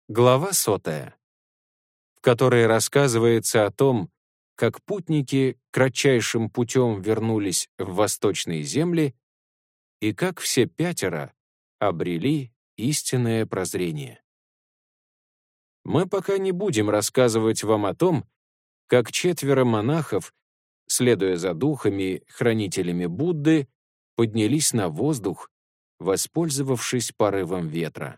Глава 100, в которой рассказывается о том, как путники кратчайшим путем вернулись в восточные земли и как все пятеро обрели истинное прозрение. Мы пока не будем рассказывать вам о том, как 4 монахов, следуя за духами, хранителями Будды, поднялись на воздух, воспользовавшись порывом ветра.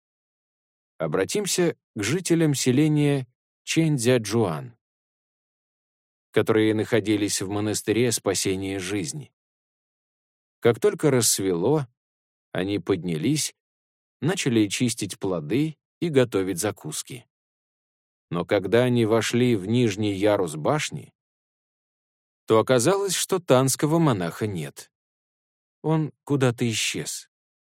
Обратимся к жителям селения Чэньцзячжуан, которые находились в монастыре спасения жизни. Как только рассвело, они поднялись, начали чистить плоды и готовить закуски. Но когда они вошли в нижний ярус башни, то оказалось, что танского монаха нет. Он куда-то исчез.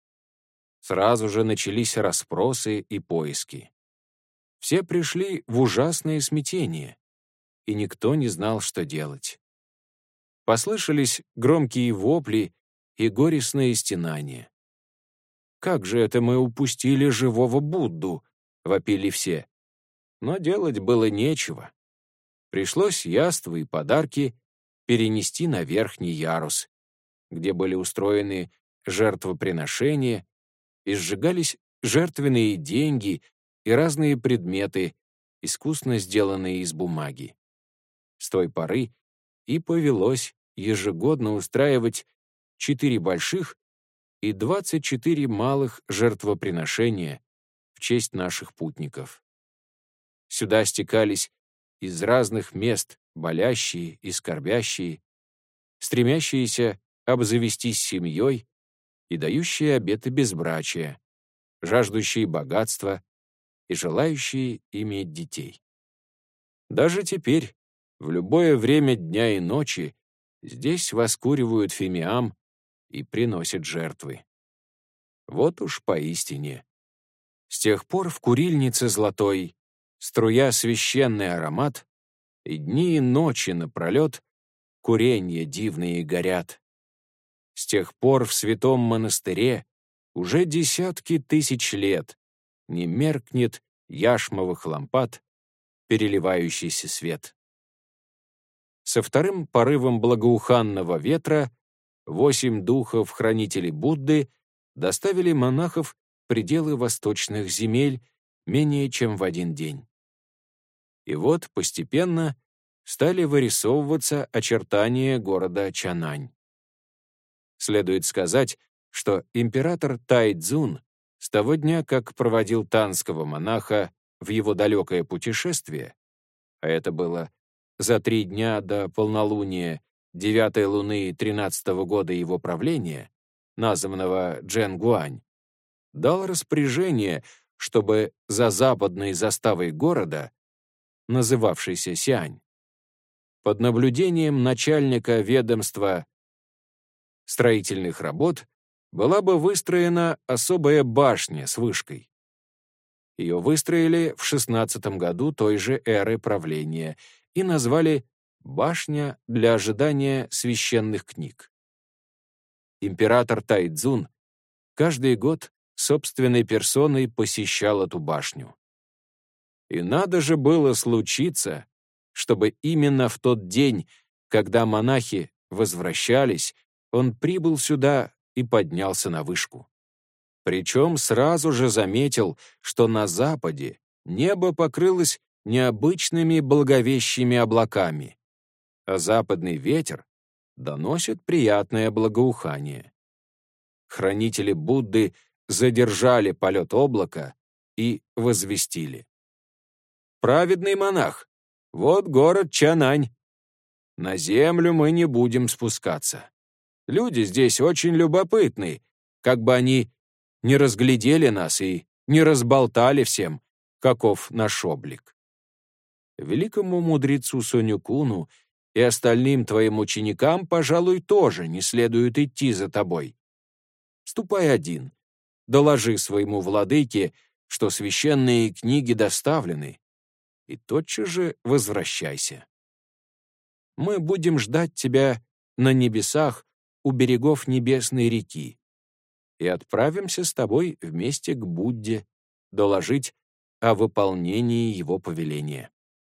Сразу же начались расспросы и поиски. Все пришли в ужасное смятение, и никто не знал, что делать. Послышались громкие вопли и горестные стенания. «Как же это мы упустили живого Будду?» — вопили все. Но делать было нечего. Пришлось яства и подарки перенести на верхний ярус, где были устроены жертвоприношения и сжигались жертвенные деньги и разные предметы, искусно сделанные из бумаги. С той поры и повелось ежегодно устраивать 4 больших и 24 малых жертвоприношения в честь наших путников. Сюда стекались из разных мест болящие и скорбящие, стремящиеся обзавестись семьей и дающие обеты безбрачия, жаждущие богатства и желающие иметь детей. Даже теперь, в любое время дня и ночи, здесь воскуривают фимиам и приносят жертвы. Вот уж поистине. С тех пор в курильнице золотой, струя священный аромат, и дни и ночи напролет куренья дивные горят. С тех пор в святом монастыре уже десятки тысяч лет не меркнет яшмовых лампад переливающийся свет. Со вторым порывом благоуханного ветра 8 духов-хранителей Будды доставили монахов в пределы восточных земель менее чем в 1 день. И вот постепенно стали вырисовываться очертания города Чанань. Следует сказать, что император Тайцзун с того дня, как проводил танского монаха в его далекое путешествие, а это было за 3 дня до полнолуния 9-й луны 13-го года его правления, названного Джэнгуань, дал распоряжение, чтобы за западной заставой города, называвшейся Сиань, под наблюдением начальника ведомства строительных работ была бы выстроена особая башня с вышкой. Ее выстроили в 16 году той же эры правления и назвали «Башня для ожидания священных книг». Император Тайцзун каждый год собственной персоной посещал эту башню. И надо же было случиться, чтобы именно в тот день, когда монахи возвращались, он прибыл сюда и поднялся на вышку. Причем сразу же заметил, что на западе небо покрылось необычными благовещими облаками, а западный ветер доносит приятное благоухание. Хранители Будды задержали полет облака и возвестили: «Праведный монах, вот город Чанань. На землю мы не будем спускаться. Люди здесь очень любопытны, как бы они не разглядели нас и не разболтали всем, каков наш облик. Великому мудрецу Соню-куну и остальным твоим ученикам, пожалуй, тоже не следует идти за тобой. Ступай один, доложи своему владыке, что священные книги доставлены, и тотчас же возвращайся. Мы будем ждать тебя на небесах у берегов небесной реки и отправимся с тобой вместе к Будде, доложить, о выполнении его повеления.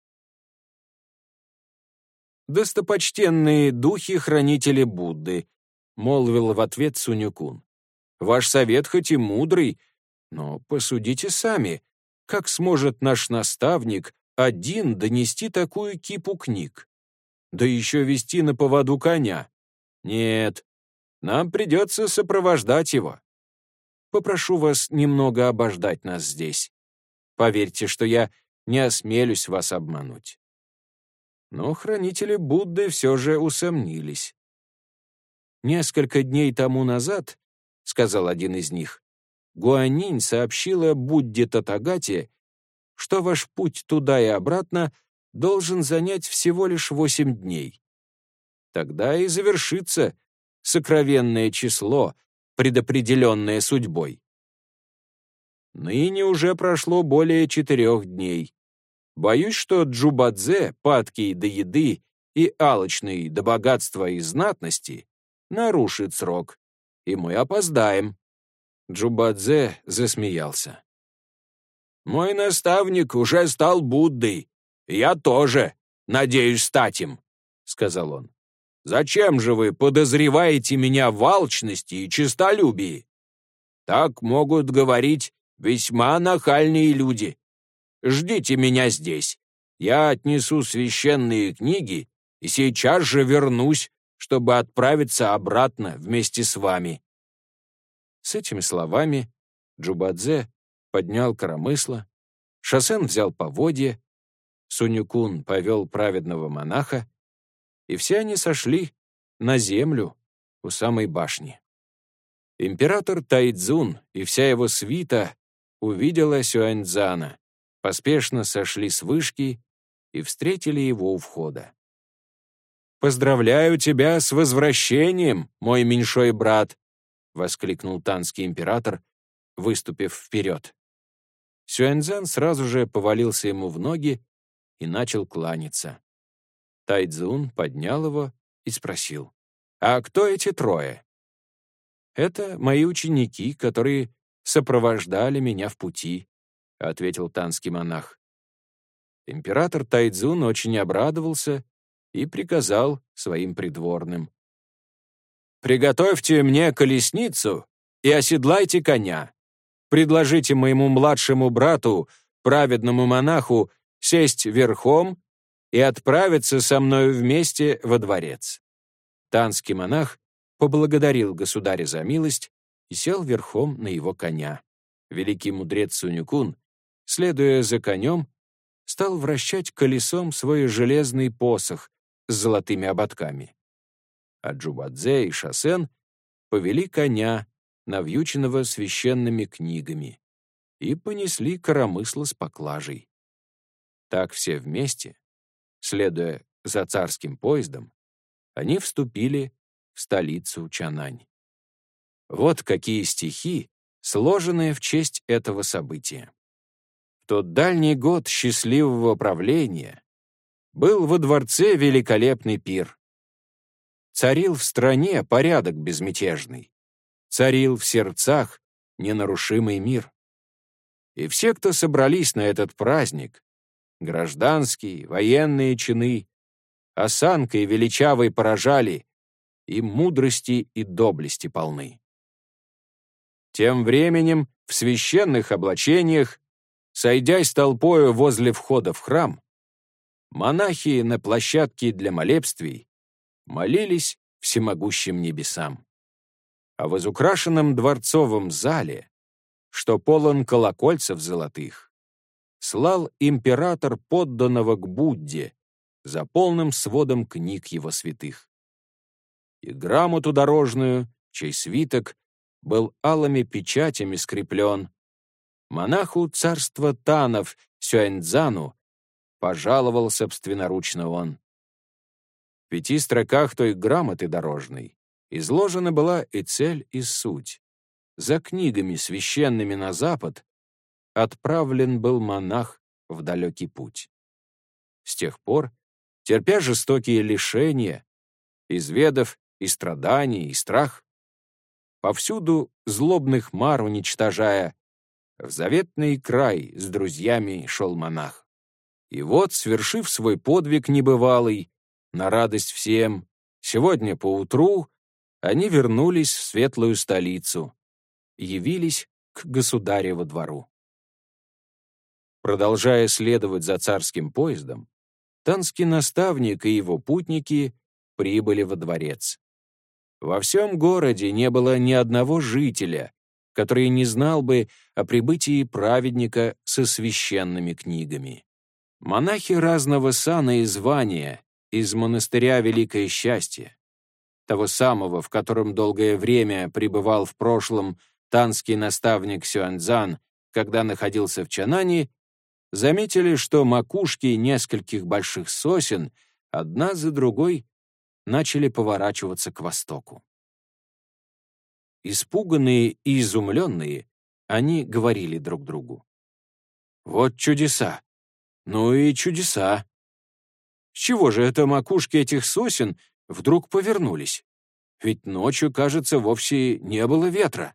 «Достопочтенные духи-хранители Будды», — молвил в ответ Сунь-кун. «Ваш совет хоть и мудрый, но посудите сами, как сможет наш наставник один донести такую кипу книг? Да еще вести на поводу коня. Нет, нам придется сопровождать его. Попрошу вас немного обождать нас здесь. Поверьте, что я не осмелюсь вас обмануть». Но хранители Будды все же усомнились. «Несколько дней тому назад, — сказал один из них, — Гуанинь сообщила Будде Татагате, что ваш путь туда и обратно должен занять всего лишь 8 дней. Тогда и завершится сокровенное число, предопределенное судьбой. Ныне уже прошло более 4 дней. Боюсь, что Джубадзе, падкий до еды и алчный до богатства и знатности, нарушит срок, и мы опоздаем». Джубадзе засмеялся. «Мой наставник уже стал Буддой. Я тоже надеюсь стать им», — сказал он. «Зачем же вы подозреваете меня в алчности и честолюбии? Так могут говорить весьма нахальные люди. Ждите меня здесь. Я отнесу священные книги и сейчас же вернусь, чтобы отправиться обратно вместе с вами». С этими словами Джубадзе поднял коромысло, Шосен взял поводья, Сунь-кун повел праведного монаха, и все они сошли на землю у самой башни. Император Тайцзун и вся его свита увидела Сюаньцзана, поспешно сошли с вышки и встретили его у входа. «Поздравляю тебя с возвращением, мой меньшой брат!» — воскликнул танский император, выступив вперед. Сюаньцзан сразу же повалился ему в ноги и начал кланяться. Тайцзун поднял его и спросил: «А кто эти трое?» «Это мои ученики, которые сопровождали меня в пути», — ответил танский монах. Император Тайцзун очень обрадовался и приказал своим придворным: «Приготовьте мне колесницу и оседлайте коня. Предложите моему младшему брату, праведному монаху, сесть верхом и отправиться со мною вместе во дворец». Танский монах поблагодарил государя за милость и сел верхом на его коня. Великий мудрец Сунь-кун, следуя за конем, стал вращать колесом свой железный посох с золотыми ободками. А Джубадзе и Шосен повели коня, навьюченного священными книгами, и понесли коромысло с поклажей. Так все вместе, следуя за царским поездом, они вступили в столицу Чанань. Вот какие стихи, сложенные в честь этого события. В тот дальний год счастливого правления был во дворце великолепный пир. Царил в стране порядок безмятежный, царил в сердцах ненарушимый мир. И все, кто собрались на этот праздник, гражданские, военные чины, осанкой величавой поражали, и мудрости и доблести полны. Тем временем в священных облачениях, сойдясь толпою возле входа в храм, монахи на площадке для молебствий молились всемогущим небесам. А в изукрашенном дворцовом зале, что полон колокольцев золотых, слал император подданного к Будде за полным сводом книг его святых. И грамоту дорожную, чей свиток был алыми печатями скреплен, монаху царства Танов Сюаньцзану пожаловал собственноручно он. В 5 строках той грамоты дорожной изложена была и цель, и суть. За книгами священными на запад отправлен был монах в далекий путь. С тех пор, терпя жестокие лишения, изведав и страдания, и страх, повсюду злобных мар уничтожая, В заветный край с друзьями шел монах. И вот, свершив свой подвиг небывалый, на радость всем, сегодня поутру они вернулись в светлую столицу, явились к государеву двору. Продолжая следовать за царским поездом, танский наставник и его путники прибыли во дворец. Во всем городе не было ни одного жителя, который не знал бы о прибытии праведника со священными книгами. Монахи разного сана и звания из монастыря Великое Счастье, того самого, в котором долгое время пребывал в прошлом танский наставник Сюаньцзан, когда находился в Чанане, заметили, что макушки нескольких больших сосен одна за другой начали поворачиваться к востоку. Испуганные и изумленные, они говорили друг другу: «Вот чудеса! Ну и чудеса! С чего же это макушки этих сосен вдруг повернулись? Ведь ночью, кажется, вовсе не было ветра».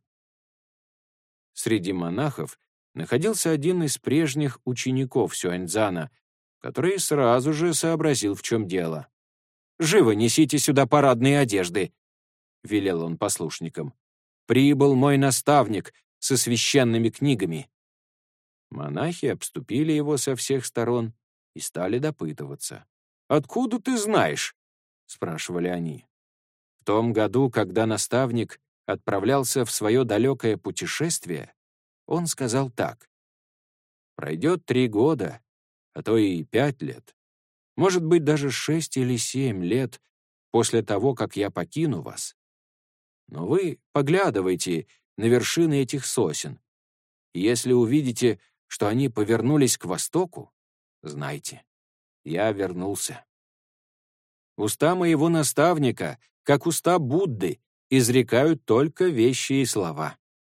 Среди монахов находился один из прежних учеников Сюаньцзана, который сразу же сообразил, в чем дело. «Живо несите сюда парадные одежды», — велел он послушникам. «Прибыл мой наставник со священными книгами». Монахи обступили его со всех сторон и стали допытываться. «Откуда ты знаешь?» — спрашивали они. В том году, когда наставник отправлялся в свое далекое путешествие, он сказал так: «Пройдет 3 года, а то и 5 лет, может быть, даже 6 или 7 лет после того, как я покину вас. Но вы поглядывайте на вершины этих сосен, и если увидите, что они повернулись к востоку, знайте, я вернулся». Уста моего наставника, как уста Будды, изрекают только вещие слова.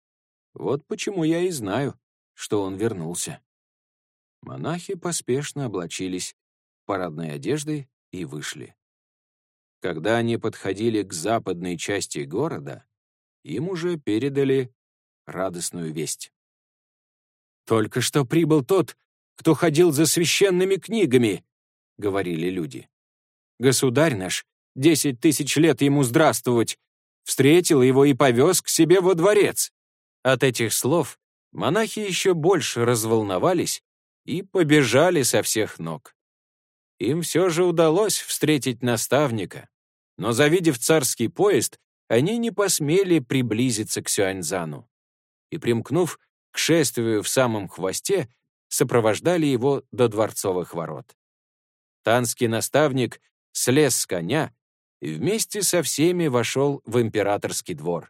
Вот почему я и знаю, что он вернулся. Монахи поспешно облачились в парадные одежды и вышли. Когда они подходили к западной части города, им уже передали радостную весть. «Только что прибыл тот, кто ходил за священными книгами», — говорили люди. «Государь наш, 10 000 лет ему здравствовать, встретил его и повез к себе во дворец». От этих слов монахи еще больше разволновались и побежали со всех ног. Им все же удалось встретить наставника, но, завидев царский поезд, они не посмели приблизиться к Сюаньцзану и, примкнув к шествию в самом хвосте, сопровождали его до дворцовых ворот. Танский наставник слез с коня и вместе со всеми вошел в императорский двор.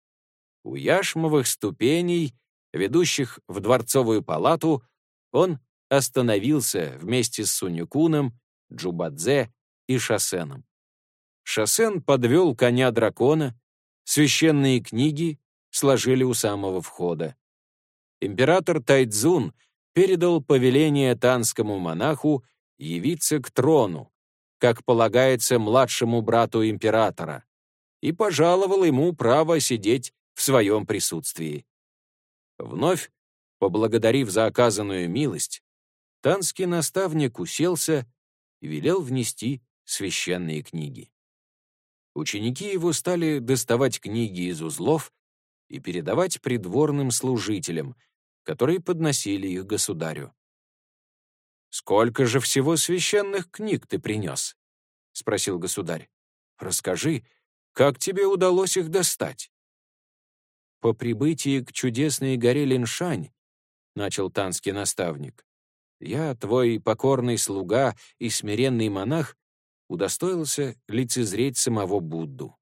У яшмовых ступеней, ведущих в дворцовую палату, он остановился вместе с Сунь-куном, Джубадзе и Шасеном. Шасен подвел коня дракона, священные книги сложили у самого входа. Император Тайцзун передал повеление танскому монаху явиться к трону, как полагается младшему брату императора, и пожаловал ему право сидеть в своем присутствии. Вновь, поблагодарив за оказанную милость, танский наставник уселся и велел внести священные книги. Ученики его стали доставать книги из узлов и передавать придворным служителям, которые подносили их государю. «Сколько же всего священных книг ты принес?» — спросил государь. «Расскажи, как тебе удалось их достать?» «По прибытии к чудесной горе Линшань, — начал танский наставник, — я, твой покорный слуга и смиренный монах, удостоился лицезреть самого Будду.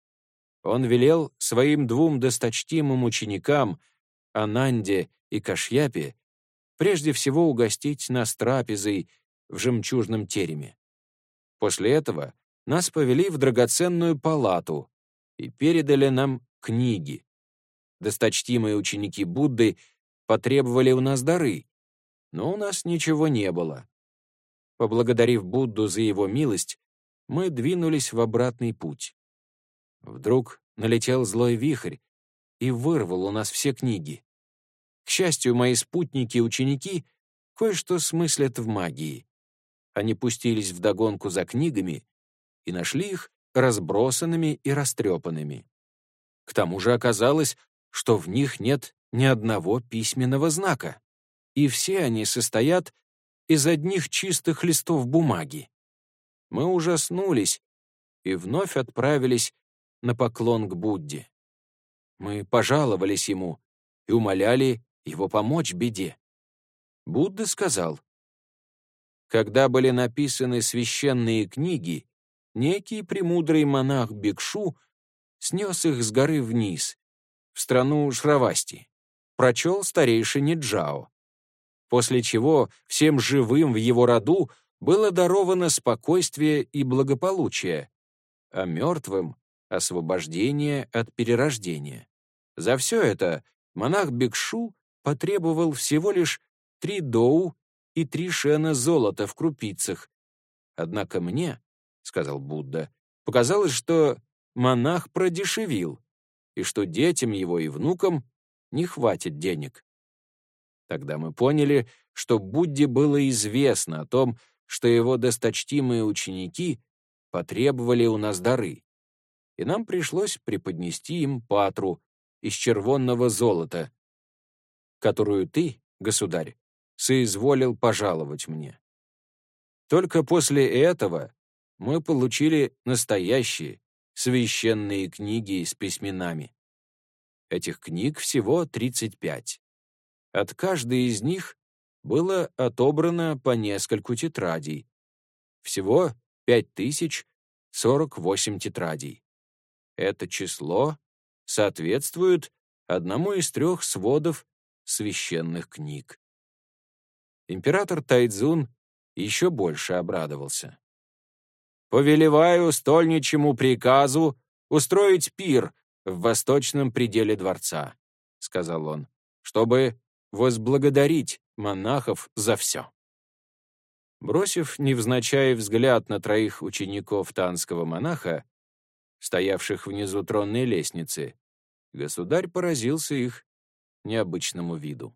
Он велел своим 2 досточтимым ученикам, Ананде и Кашьяпе, прежде всего угостить нас трапезой в жемчужном тереме. После этого нас повели в драгоценную палату и передали нам книги. Досточтимые ученики Будды потребовали у нас дары, но у нас ничего не было. Поблагодарив Будду за его милость, мы двинулись в обратный путь. Вдруг налетел злой вихрь и вырвал у нас все книги. К счастью, мои спутники и ученики кое-что смыслят в магии. Они пустились вдогонку за книгами и нашли их разбросанными и растрепанными. К тому же оказалось, что в них нет ни одного письменного знака, и все они состоят из одних чистых листов бумаги. Мы ужаснулись и вновь отправились на поклон к Будде. Мы пожаловались ему и умоляли его помочь беде. Будда сказал: «Когда были написаны священные книги, некий премудрый монах Бикшу снес их с горы вниз, в страну Шравасти, прочел старейшине Джао, после чего всем живым в его роду было даровано спокойствие и благополучие, а мертвым — освобождение от перерождения. За все это монах Бикшу потребовал всего лишь 3 доу и 3 шена золота в крупицах. Однако мне, — сказал Будда, — показалось, что монах продешевил, и что детям его и внукам не хватит денег. Тогда мы поняли, что Будде было известно о том, что его досточтимые ученики потребовали у нас дары, и нам пришлось преподнести им патру из червонного золота, которую ты, государь, соизволил пожаловать мне. Только после этого мы получили настоящие священные книги с письменами. Этих книг всего 35. От каждой из них было отобрано по нескольку тетрадей. Всего 5048 тетрадей. Это число соответствует одному из 3 сводов священных книг. Император Тайцзун еще больше обрадовался. «Повелеваю стольничьему приказу устроить пир в восточном пределе дворца», — сказал он, «чтобы возблагодарить монахов за все». Бросив невзначай взгляд на 3 учеников танского монаха, стоявших внизу тронной лестницы, государь поразился их необычному виду.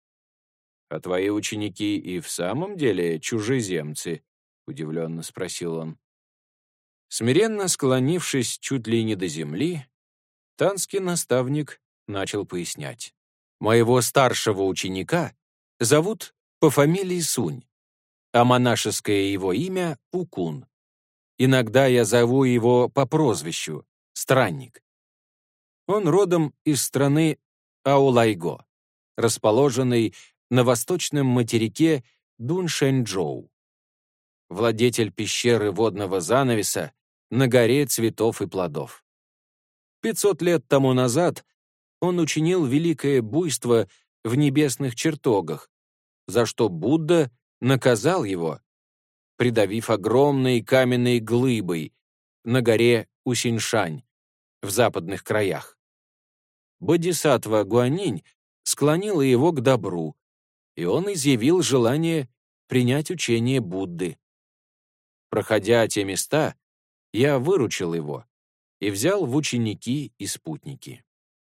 «А твои ученики и в самом деле чужеземцы?» — удивленно спросил он. Смиренно склонившись чуть ли не до земли, танский наставник начал пояснять. «Моего старшего ученика зовут по фамилии Сунь, а монашеское его имя — Укун. Иногда я зову его по прозвищу — Странник. Он родом из страны Аолайго, расположенной на восточном материке Дуншэньчжоу. Владетель пещеры водного занавеса на горе цветов и плодов. 500 лет тому назад он учинил великое буйство в небесных чертогах, за что Будда наказал его, придавив огромной каменной глыбой на горе Усиньшань в западных краях. Бодхисаттва Гуанинь склонила его к добру, и он изъявил желание принять учение Будды. Проходя те места, я выручил его и взял в ученики и спутники.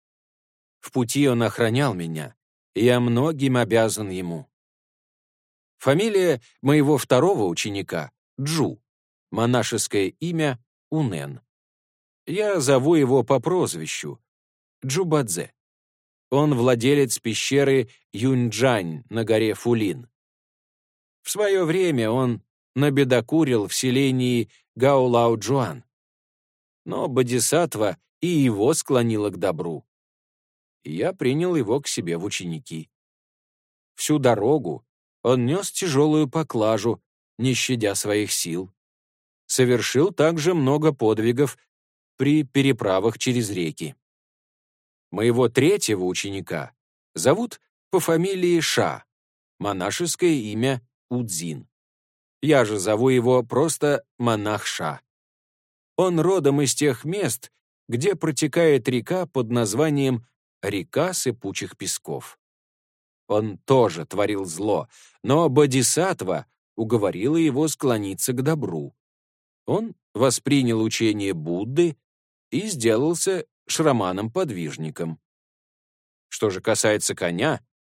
В пути он охранял меня, и я многим обязан ему. Фамилия моего второго ученика — Джу, монашеское имя — Унэн. Я зову его по прозвищу — Джубадзе. Он владелец пещеры Юньчжань на горе Фулин. В свое время он набедокурил в селении Гаолаоджуан. Но Бодхисаттва и его склонила к добру. И я принял его к себе в ученики. Всю дорогу он нес тяжелую поклажу, не щадя своих сил. Совершил также много подвигов при переправах через реки. Моего 3-го ученика зовут по фамилии Ша, монашеское имя Удзин. Я же зову его просто монах Ша. Он родом из тех мест, где протекает река под названием «Река сыпучих песков». Он тоже творил зло, но Бодхисаттва уговорила его склониться к добру. Он воспринял учение Будды и сделался шраманом-подвижником. Что же касается коня,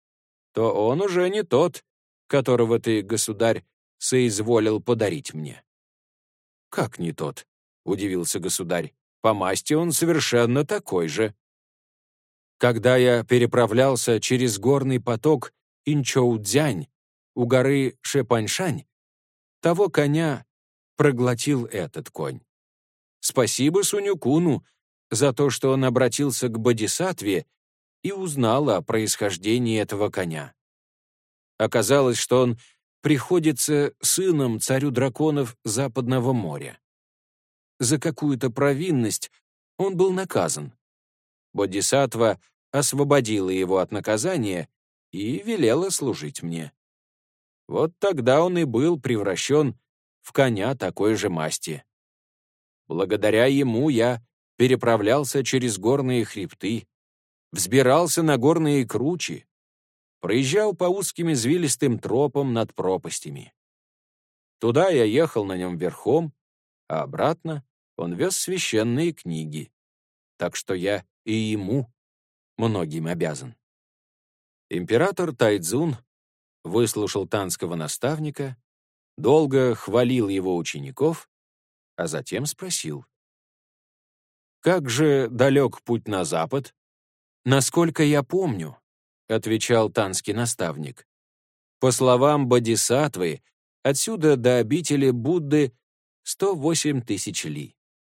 то он уже не тот, которого ты, государь, соизволил подарить мне». «Как не тот?» — удивился государь. «По масти он совершенно такой же». Когда я переправлялся через горный поток Инчоудзянь у горы Шепаньшань, того коня проглотил этот конь. Спасибо Сунь-куну за то, что он обратился к Бодхисаттве и узнал о происхождении этого коня. Оказалось, что он приходится сыном царю драконов Западного моря. За какую-то провинность он был наказан. Бодхисаттва освободила его от наказания и велела служить мне. Вот тогда он и был превращен в коня такой же масти. Благодаря ему я переправлялся через горные хребты, взбирался на горные кручи, проезжал по узким извилистым тропам над пропастями. Туда я ехал на нем верхом, а обратно он вез священные книги, так что я и ему многим обязан. Император Тайцзун выслушал танского наставника, долго хвалил его учеников, а затем спросил: «Как же далек путь на запад?» «Насколько я помню», — отвечал танский наставник, «по словам Бодхисаттвы, отсюда до обители Будды 108 тысяч ли.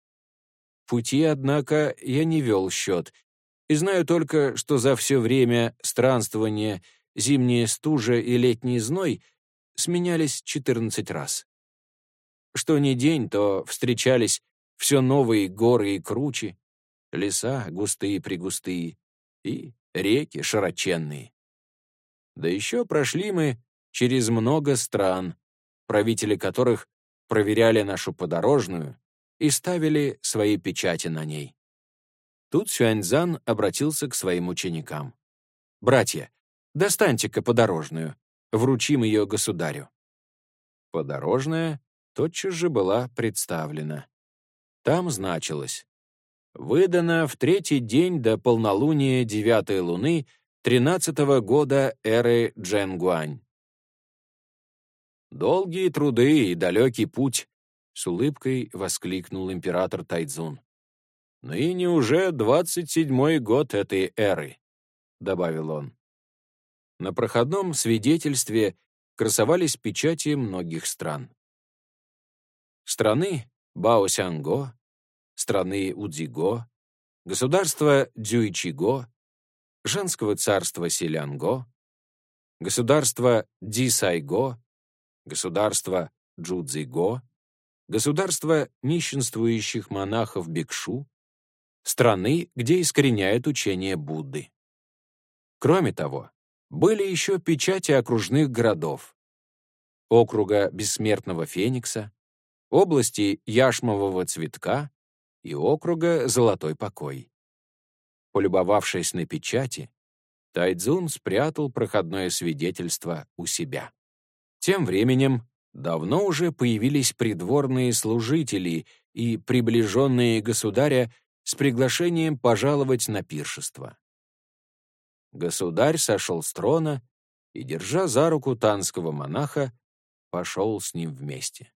Пути, однако, я не вел счет, и знаю только, что за все время странствования зимняя стужа и летний зной сменялись 14 раз. Что ни день, то встречались все новые горы и кручи, леса густые-пригустые и реки широченные. Да еще прошли мы через много стран, правители которых проверяли нашу подорожную и ставили свои печати на ней». Тут Сюаньцзан обратился к своим ученикам. «Братья, достаньте-ка подорожную, вручим ее государю». Подорожная тотчас же была представлена. Там значилось: «Выдано в 3-й день до полнолуния 9-й луны 13-го года эры Джэнгуань». «Долгие труды и далекий путь», — с улыбкой воскликнул император Тайцзун. «Ныне уже 27-й год этой эры», — добавил он. На проходном свидетельстве красовались печати многих стран. Страны Баосянго, страны Удзиго, государства Дзюйчиго, женского царства Селянго, государство Дисайго, государство Джудзиго, государство нищенствующих монахов Бикшу, страны, где искореняют учение Будды. Кроме того, были еще печати окружных городов: округа Бессмертного Феникса, области Яшмового Цветка и округа Золотой Покой. Полюбовавшись на печати, Тайцзун спрятал проходное свидетельство у себя. Тем временем давно уже появились придворные служители и приближенные государя с приглашением пожаловать на пиршество. Государь сошел с трона и, держа за руку танского монаха, пошел с ним вместе.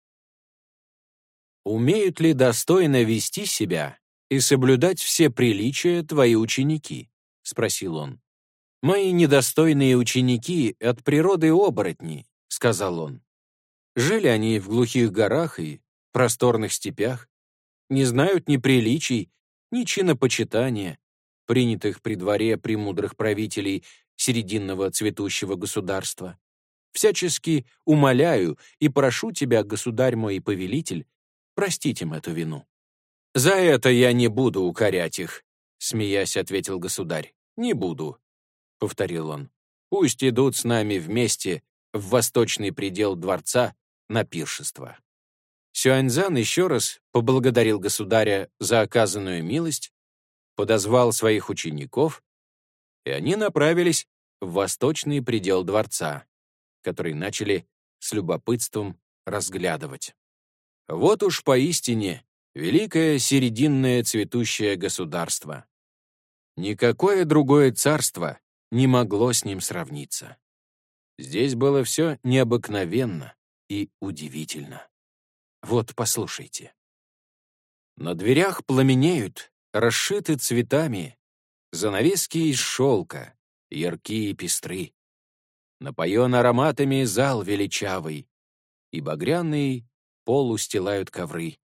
«Умеют ли достойно вести себя и соблюдать все приличия твои ученики?» — спросил он. «Мои недостойные ученики от природы оборотни», — сказал он. «Жили они в глухих горах и просторных степях, не знают ни приличий, ни чинопочитания, принятых при дворе премудрых правителей серединного цветущего государства. Всячески умоляю и прошу тебя, государь мой и повелитель, простить им эту вину». «За это я не буду укорять их», — смеясь ответил государь. «Не буду», — повторил он. «Пусть идут с нами вместе в восточный предел дворца на пиршество». Сюаньцзан еще раз поблагодарил государя за оказанную милость, подозвал своих учеников, и они направились в восточный предел дворца, который начали с любопытством разглядывать. Вот уж поистине великое серединное цветущее государство. Никакое другое царство не могло с ним сравниться. Здесь было все необыкновенно и удивительно. Вот послушайте. На дверях пламенеют, расшиты цветами, занавески из шелка, яркие и пестры. Напоен ароматами зал величавый, и багряный пол устилают ковры.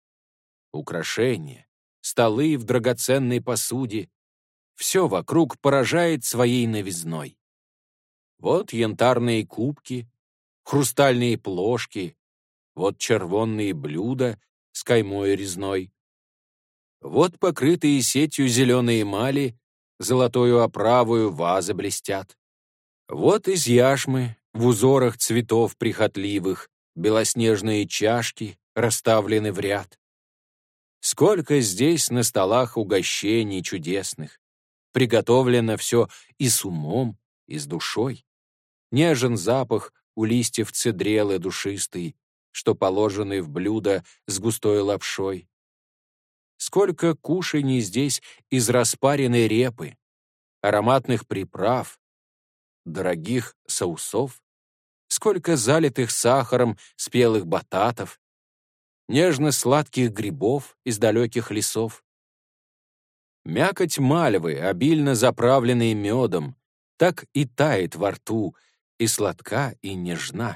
Украшения, столы в драгоценной посуде, все вокруг поражает своей новизной. Вот янтарные кубки, хрустальные плошки, вот червонные блюда с каймой резной. Вот покрытые сетью зеленые эмали, золотою оправою вазы блестят. Вот из яшмы в узорах цветов прихотливых белоснежные чашки расставлены в ряд. Сколько здесь на столах угощений чудесных. Приготовлено все и с умом, и с душой. Нежен запах у листьев цедрелы душистый, что положены в блюдо с густой лапшой. Сколько кушаний здесь из распаренной репы, ароматных приправ, дорогих соусов, сколько залитых сахаром спелых бататов, нежно-сладких грибов из далеких лесов. Мякоть мальвы, обильно заправленной медом, так и тает во рту, и сладка, и нежна.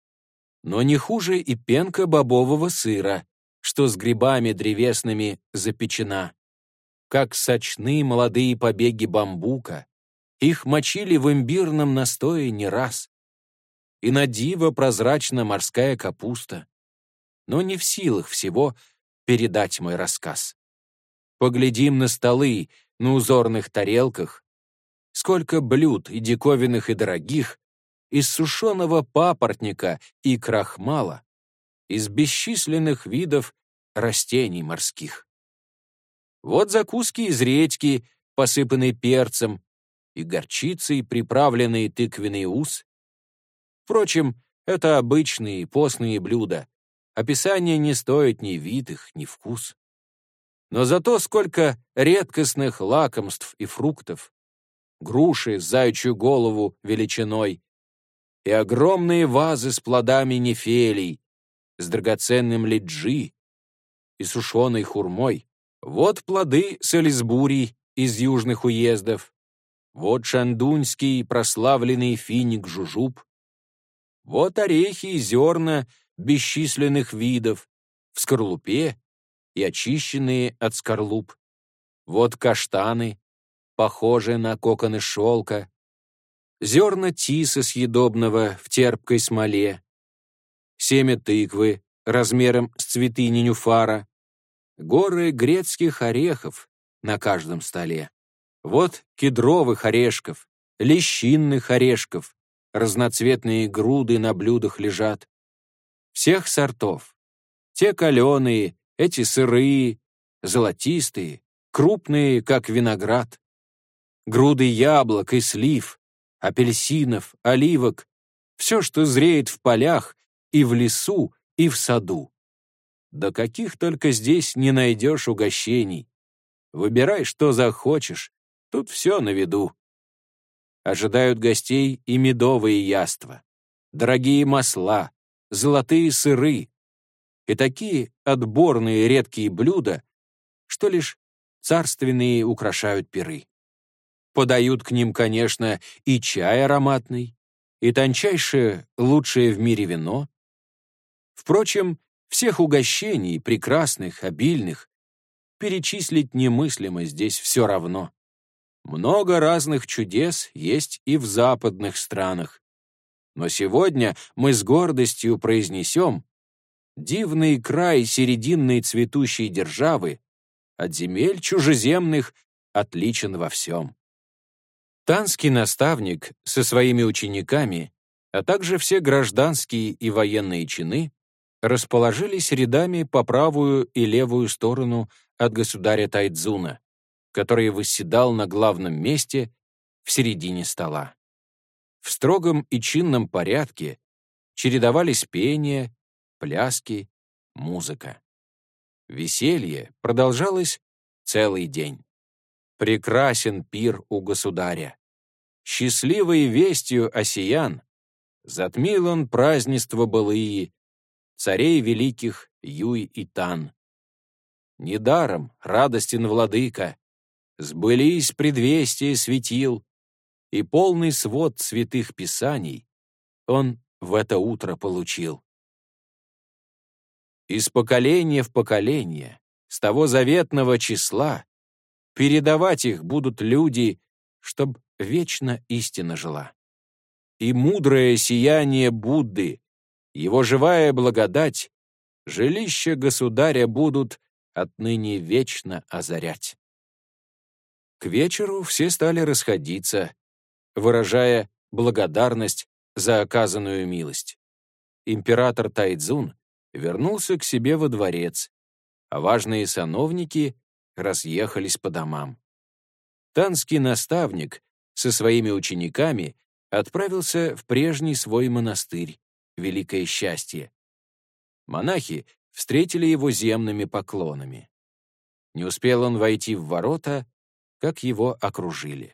Но не хуже и пенка бобового сыра, что с грибами древесными запечена. Как сочны молодые побеги бамбука, их мочили в имбирном настое не раз. И на диво прозрачна морская капуста, но не в силах всего передать мой рассказ. Поглядим на столы, на узорных тарелках, сколько блюд и диковинных, и дорогих, из сушеного папоротника и крахмала, из бесчисленных видов растений морских. Вот закуски из редьки, посыпанной перцем, и горчицей приправленный тыквенный ус. Впрочем, это обычные постные блюда. Описание не стоит ни вид их, ни вкус. Но зато сколько редкостных лакомств и фруктов, груши с заячью голову величиной и огромные вазы с плодами нефелей, с драгоценным лиджи и сушеной хурмой. Вот плоды Салисбурий из южных уездов, вот шандуньский прославленный финик жужуб, вот орехи и зерна бесчисленных видов в скорлупе и очищенные от скорлуп. Вот каштаны, похожие на коконы шелка, зерна тиса съедобного в терпкой смоле, семя тыквы размером с цветы ненюфара, горы грецких орехов на каждом столе. Вот кедровых орешков, лещинных орешков, разноцветные груды на блюдах лежат. Всех сортов. Те каленые, эти сырые, золотистые, крупные, как виноград. Груды яблок и слив, апельсинов, оливок, все, что зреет в полях и в лесу, и в саду. Да каких только здесь не найдешь угощений. Выбирай, что захочешь, тут все на виду. Ожидают гостей и медовые яства, дорогие масла, золотые сыры и такие отборные редкие блюда, что лишь царственные украшают пиры. Подают к ним, конечно, и чай ароматный, и тончайшее, лучшее в мире вино. Впрочем, всех угощений, прекрасных, обильных, перечислить немыслимо здесь все равно. Много разных чудес есть и в западных странах. Но сегодня мы с гордостью произнесем: дивный край серединной цветущей державы от земель чужеземных отличен во всем. Танский наставник со своими учениками, а также все гражданские и военные чины расположились рядами по правую и левую сторону от государя Тайцзуна, который восседал на главном месте в середине стола. В строгом и чинном порядке чередовались пение, пляски, музыка. Веселье продолжалось целый день. Прекрасен пир у государя. Счастливой вестью осиян Затмил он празднества былые, царей великих Юй и Тан. Недаром радостен владыка, сбылись предвестия светил, и полный свод святых писаний он в это утро получил. Из поколения в поколение, с того заветного числа, передавать их будут люди, чтоб вечно истина жила. И мудрое сияние Будды, его живая благодать, жилища государя будут отныне вечно озарять. К вечеру все стали расходиться, выражая благодарность за оказанную милость. Император Тайцзун вернулся к себе во дворец, а важные сановники разъехались по домам. Танский наставник со своими учениками отправился в прежний свой монастырь, Великое Счастье. Монахи встретили его земными поклонами. Не успел он войти в ворота, как его окружили.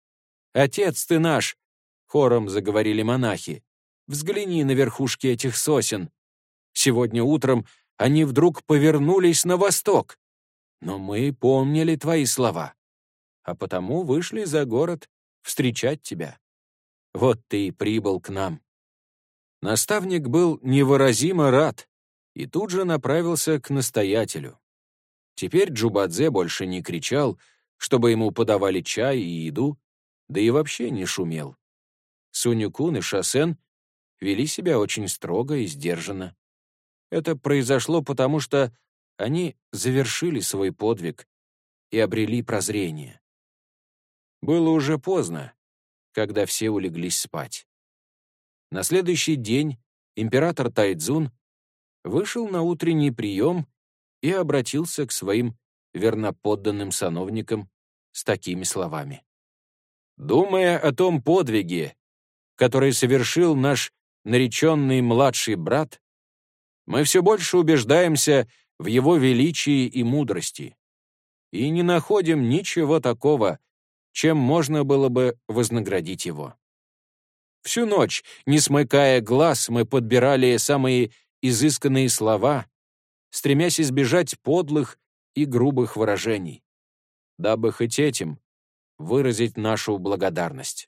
«Отец ты наш!» — хором заговорили монахи. «Взгляни на верхушки этих сосен. Сегодня утром они вдруг повернулись на восток. Но мы помнили твои слова, а потому вышли за город встречать тебя. Вот ты и прибыл к нам». Наставник был невыразимо рад и тут же направился к настоятелю. Теперь Джубадзе больше не кричал, чтобы ему подавали чай и еду, да и вообще не шумел. Сунь-кун и Шасен вели себя очень строго и сдержанно. Это произошло потому, что они завершили свой подвиг и обрели прозрение. Было уже поздно, когда все улеглись спать. На следующий день император Тайцзун вышел на утренний прием и обратился к своим верноподданным сановникам с такими словами. «Думая о том подвиге, который совершил наш нареченный младший брат, мы все больше убеждаемся в его величии и мудрости и не находим ничего такого, чем можно было бы вознаградить его. Всю ночь, не смыкая глаз, мы подбирали самые изысканные слова, стремясь избежать подлых и грубых выражений, дабы хоть этим выразить нашу благодарность.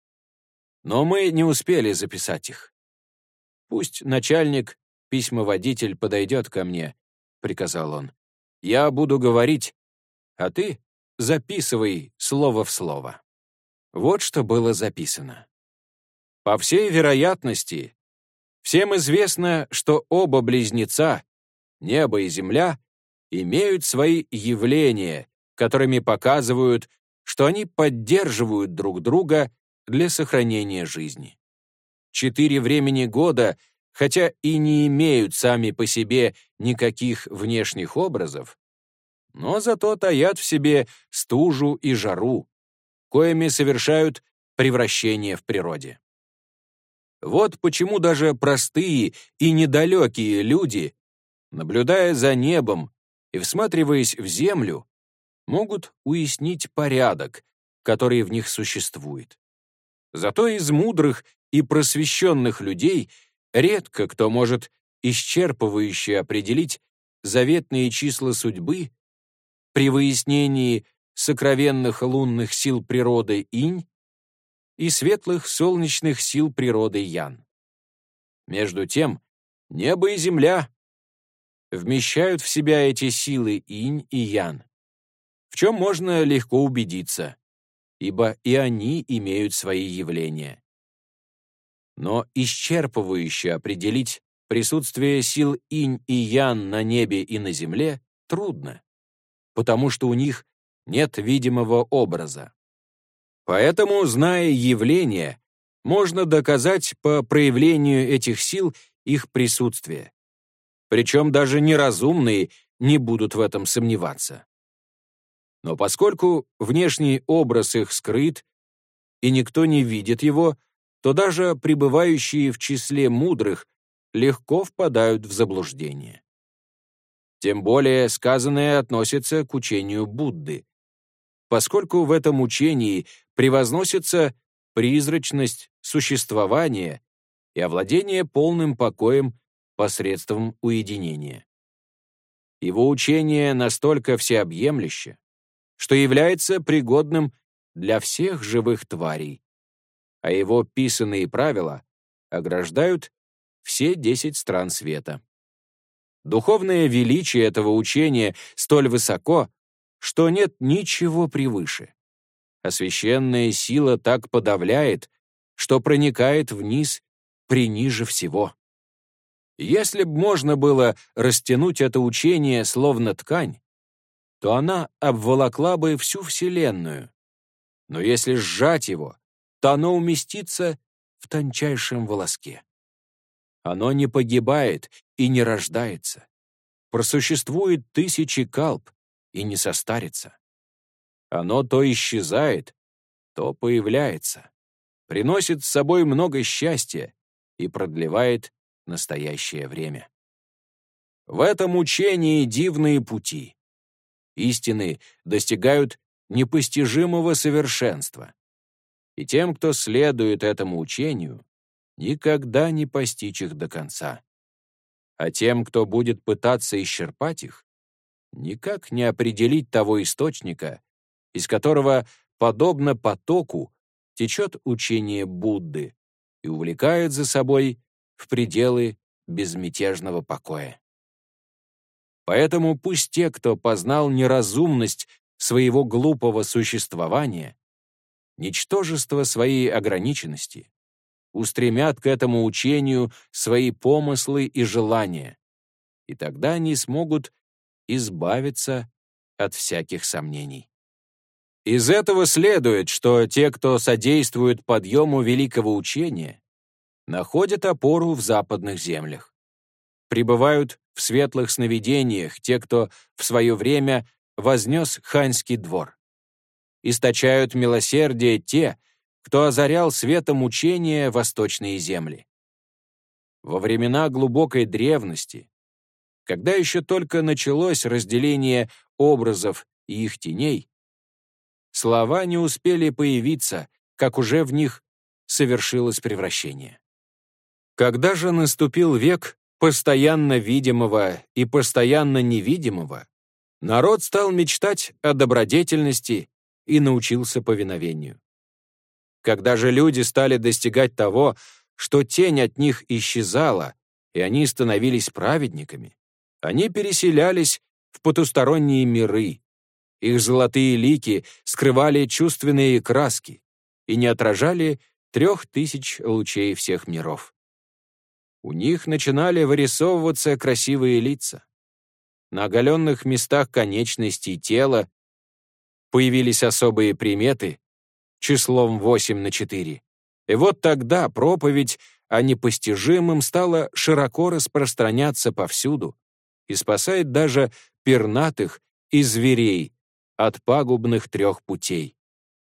Но мы не успели записать их. Пусть начальник, письмоводитель подойдет ко мне, — приказал он. Я буду говорить, а ты записывай слово в слово. Вот что было записано. По всей вероятности, всем известно, что оба близнеца, небо и земля, имеют свои явления, которыми показывают, что они поддерживают друг друга для сохранения жизни. 4 времени года, хотя и не имеют сами по себе никаких внешних образов, но зато таят в себе стужу и жару, коими совершают превращение в природе. Вот почему даже простые и недалекие люди, наблюдая за небом и всматриваясь в землю, могут уяснить порядок, который в них существует. Зато из мудрых и просвещенных людей редко кто может исчерпывающе определить заветные числа судьбы при выяснении сокровенных лунных сил природы инь и светлых солнечных сил природы ян. Между тем, небо и земля вмещают в себя эти силы инь и ян, в чем можно легко убедиться, ибо и они имеют свои явления. Но исчерпывающе определить присутствие сил инь и ян на небе и на земле трудно, потому что у них нет видимого образа. Поэтому, зная явления, можно доказать по проявлению этих сил их присутствие. Причем даже неразумные не будут в этом сомневаться. Но поскольку внешний образ их скрыт, и никто не видит его, то даже пребывающие в числе мудрых легко впадают в заблуждение. Тем более сказанное относится к учению Будды, поскольку в этом учении превозносится призрачность существования и овладение полным покоем посредством уединения. Его учение настолько всеобъемлюще, что является пригодным для всех живых тварей, а его писанные правила ограждают все 10 стран света. Духовное величие этого учения столь высоко, что нет ничего превыше, а священная сила так подавляет, что проникает вниз приниже всего. Если б можно было растянуть это учение словно ткань, то она обволокла бы всю Вселенную. Но если сжать его, то оно уместится в тончайшем волоске. Оно не погибает и не рождается, просуществует тысячи калп и не состарится. Оно то исчезает, то появляется, приносит с собой много счастья и продлевает настоящее время. В этом учении дивные пути. Истины достигают непостижимого совершенства. И тем, кто следует этому учению, никогда не постичь их до конца. А тем, кто будет пытаться исчерпать их, никак не определить того источника, из которого, подобно потоку, течет учение Будды и увлекает за собой в пределы безмятежного покоя. Поэтому пусть те, кто познал неразумность своего глупого существования, ничтожество своей ограниченности, устремят к этому учению свои помыслы и желания, и тогда они смогут избавиться от всяких сомнений. Из этого следует, что те, кто содействует подъему великого учения, находят опору в западных землях. Пребывают в светлых сновидениях те, кто в свое время вознес ханьский двор. Источают милосердие те, кто озарял светом учения восточные земли. Во времена глубокой древности, когда еще только началось разделение образов и их теней, слова не успели появиться, как уже в них совершилось превращение. Когда же наступил век постоянно видимого и постоянно невидимого, народ стал мечтать о добродетельности и научился повиновению. Когда же люди стали достигать того, что тень от них исчезала, и они становились праведниками, они переселялись в потусторонние миры. Их золотые лики скрывали чувственные краски и не отражали 3000 лучей всех миров. У них начинали вырисовываться красивые лица. На оголенных местах конечностей тела появились особые приметы числом 8/4. И вот тогда проповедь о непостижимом стала широко распространяться повсюду и спасает даже пернатых и зверей от пагубных 3 путей.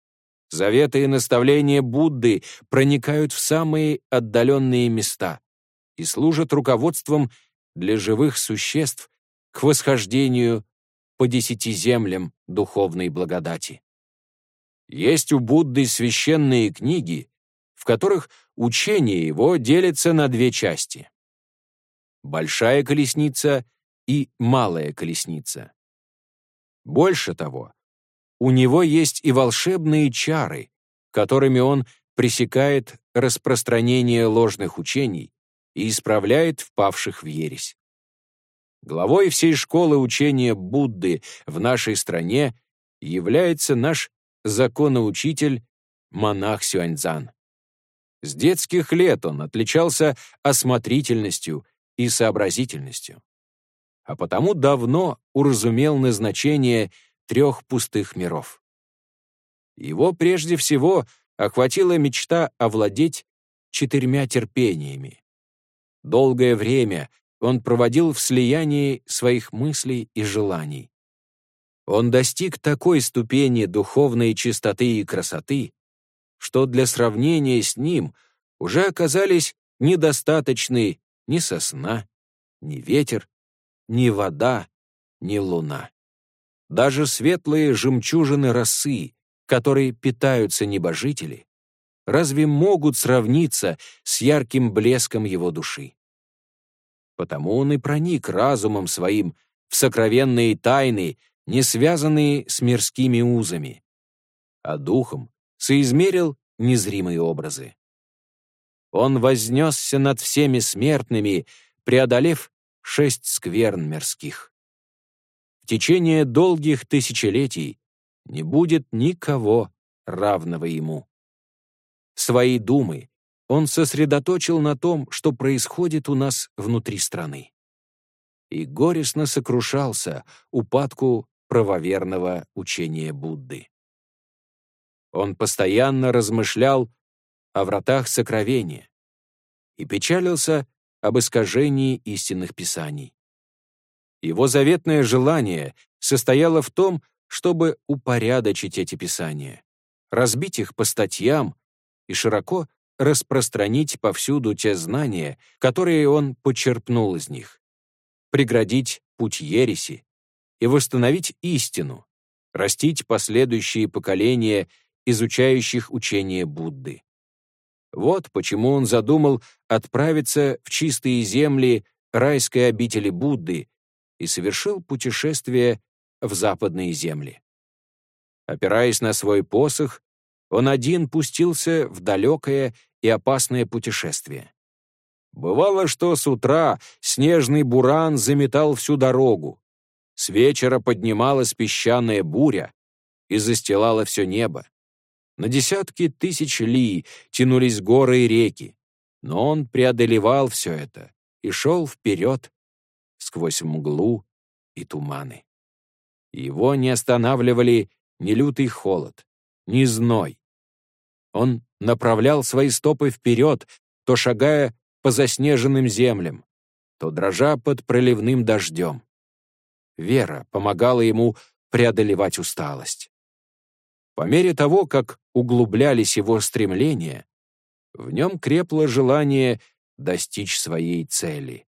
Заветы и наставления Будды проникают в самые отдаленные места и служат руководством для живых существ к восхождению по 10 землям духовной благодати. Есть у Будды священные книги, в которых учение его делится на 2 части: Большая колесница и Малая колесница. Больше того, у него есть и волшебные чары, которыми он пресекает распространение ложных учений и исправляет впавших в ересь. Главой всей школы учения Будды в нашей стране является наш законоучитель, монах Сюаньцзан. С детских лет он отличался осмотрительностью и сообразительностью, а потому давно уразумел назначение 3 пустых миров. Его прежде всего охватила мечта овладеть 4 терпениями. Долгое время он проводил в слиянии своих мыслей и желаний. Он достиг такой ступени духовной чистоты и красоты, что для сравнения с ним уже оказались недостаточны ни сосна, ни ветер, ни вода, ни луна. Даже светлые жемчужины росы, которой питаются небожители, разве могут сравниться с ярким блеском его души? Потому он и проник разумом своим в сокровенные тайны, не связанные с мирскими узами, а духом соизмерил незримые образы. Он вознесся над всеми смертными, преодолев 6 скверн мирских. В течение долгих тысячелетий не будет никого равного ему. Свои думы он сосредоточил на том, что происходит у нас внутри страны. И горестно сокрушался упадку правоверного учения Будды. Он постоянно размышлял о вратах сокровения и печалился об искажении истинных писаний. Его заветное желание состояло в том, чтобы упорядочить эти писания, разбить их по статьям и широко распространить повсюду те знания, которые он почерпнул из них, преградить путь ереси и восстановить истину, растить последующие поколения изучающих учение Будды. Вот почему он задумал отправиться в чистые земли райской обители Будды и совершил путешествие в западные земли. Опираясь на свой посох, он один пустился в далекое и опасное путешествие. Бывало, что с утра снежный буран заметал всю дорогу, с вечера поднималась песчаная буря и застилала все небо. На десятки тысяч ли тянулись горы и реки, но он преодолевал все это и шел вперед сквозь мглу и туманы. Его не останавливали ни лютый холод, ни зной. Он направлял свои стопы вперед, то шагая по заснеженным землям, то дрожа под проливным дождем. Вера помогала ему преодолевать усталость. По мере того, как углублялись его стремления, в нем крепло желание достичь своей цели.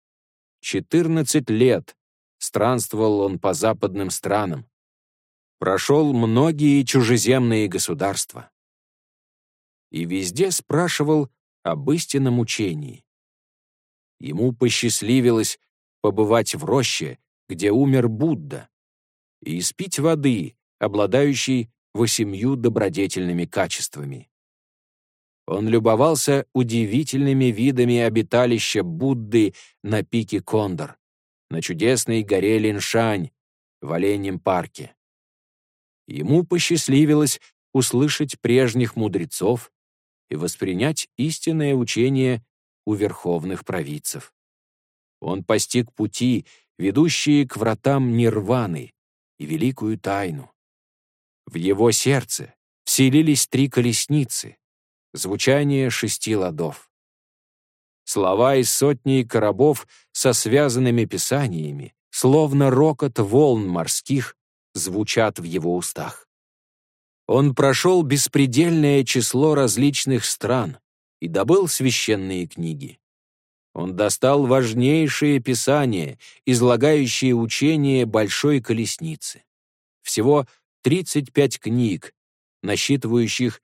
14 лет странствовал он по западным странам, прошел многие чужеземные государства и везде спрашивал об истинном учении. Ему посчастливилось побывать в роще, где умер Будда, и испить воды, обладающей 8 добродетельными качествами. Он любовался удивительными видами обиталища Будды на пике Кондор, на чудесной горе Линшань, в Оленьем парке. Ему посчастливилось услышать прежних мудрецов и воспринять истинное учение у верховных провидцев. Он постиг пути, ведущие к вратам нирваны и великую тайну. В его сердце вселились 3 колесницы, звучание 6 ладов. Слова из сотни коробов со связанными писаниями, словно рокот волн морских, звучат в его устах. Он прошел беспредельное число различных стран и добыл священные книги. Он достал важнейшие писания, излагающие учение большой колесницы. Всего 35 книг, насчитывающих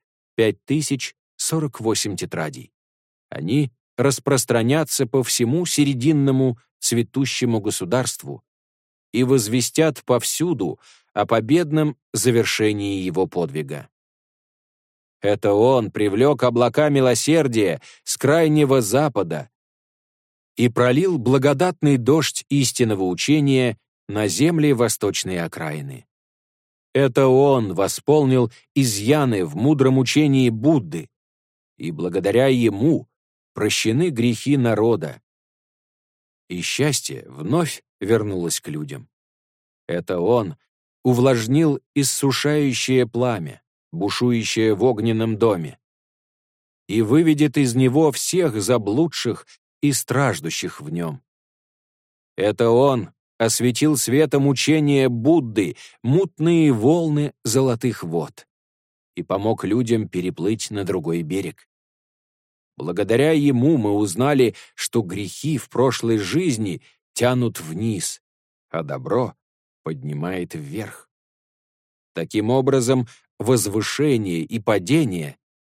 5048 тетрадей. Они распространятся по всему серединному цветущему государству и возвестят повсюду о победном завершении его подвига. Это он привлек облака милосердия с крайнего запада и пролил благодатный дождь истинного учения на земли восточной окраины. Это он восполнил изъяны в мудром учении Будды, и благодаря ему прощены грехи народа, и счастье вновь вернулось к людям. Это он увлажнил иссушающее пламя, бушующее в огненном доме, и выведет из него всех заблудших и страждущих в нем. Это он осветил светом учение Будды мутные волны золотых вод и помог людям переплыть на другой берег. Благодаря ему мы узнали, что грехи в прошлой жизни тянут вниз, а добро поднимает вверх. Таким образом, возвышение и падение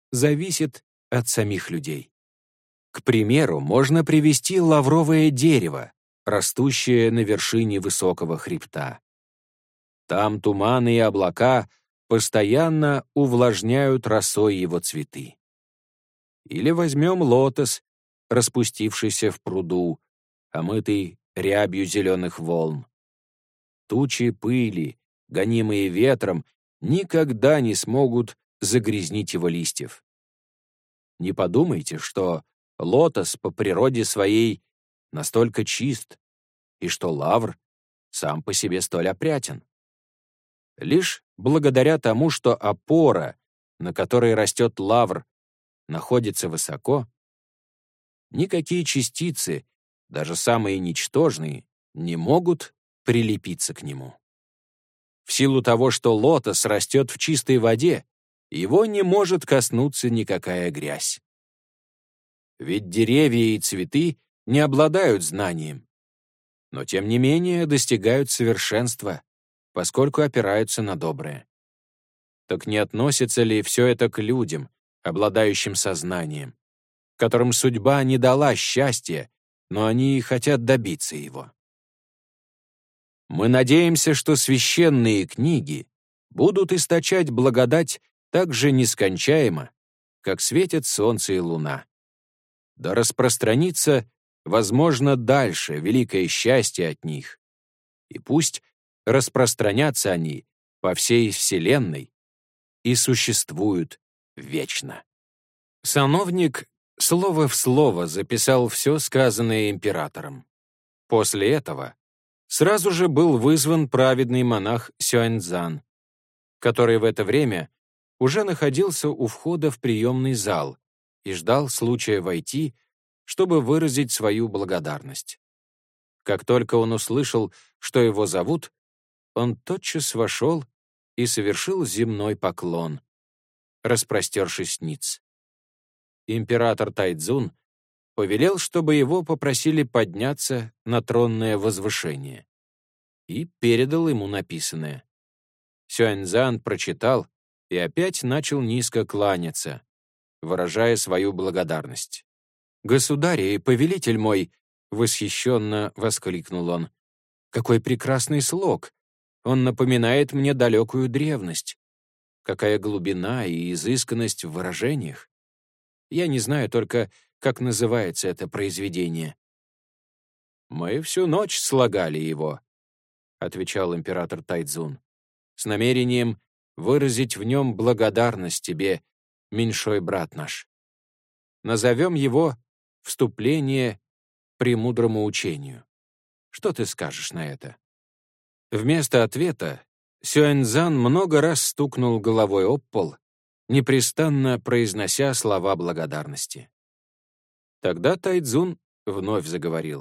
зависит от самих людей. К примеру, можно привести лавровое дерево, растущее на вершине высокого хребта. Там туманы и облака постоянно увлажняют росой его цветы. Или возьмем лотос, распустившийся в пруду, омытый рябью зеленых волн. Тучи пыли, гонимые ветром, никогда не смогут загрязнить его листьев. Не подумайте, что лотос по природе своей настолько чист, и что лавр сам по себе столь опрятен. Лишь благодаря тому, что опора, на которой растет лавр, находится высоко, никакие частицы, даже самые ничтожные, не могут прилепиться к нему. В силу того, что лотос растет в чистой воде, его не может коснуться никакая грязь. Ведь деревья и цветы не обладают знанием, но тем не менее достигают совершенства, поскольку опираются на доброе. Так не относится ли все это к людям, обладающим сознанием, которым судьба не дала счастья, но они хотят добиться его? Мы надеемся, что священные книги будут источать благодать так же нескончаемо, как светят солнце и луна. Да распространится, возможно, дальше великое счастье от них. И пусть распространятся они по всей вселенной и существуют вечно. Сановник слово в слово записал все сказанное императором. После этого сразу же был вызван праведный монах Сюаньцзан, который в это время уже находился у входа в приемный зал и ждал случая войти, чтобы выразить свою благодарность. Как только он услышал, что его зовут, он тотчас вошел и совершил земной поклон, распростершись ниц. Император Тайцзун повелел, чтобы его попросили подняться на тронное возвышение, и передал ему написанное. Сюаньцзан прочитал и опять начал низко кланяться, выражая свою благодарность. «Государь и повелитель мой!» — восхищенно воскликнул он. «Какой прекрасный слог! Он напоминает мне далекую древность. Какая глубина и изысканность в выражениях! Я не знаю только, как называется это произведение». «Мы всю ночь слагали его», — отвечал император Тайцзун, «с намерением выразить в нем благодарность тебе, меньшой брат наш. Назовем его «Вступление к премудрому учению». Что ты скажешь на это?» Вместо ответа Сюаньцзан много раз стукнул головой об пол, непрестанно произнося слова благодарности. Тогда Тайцзун вновь заговорил.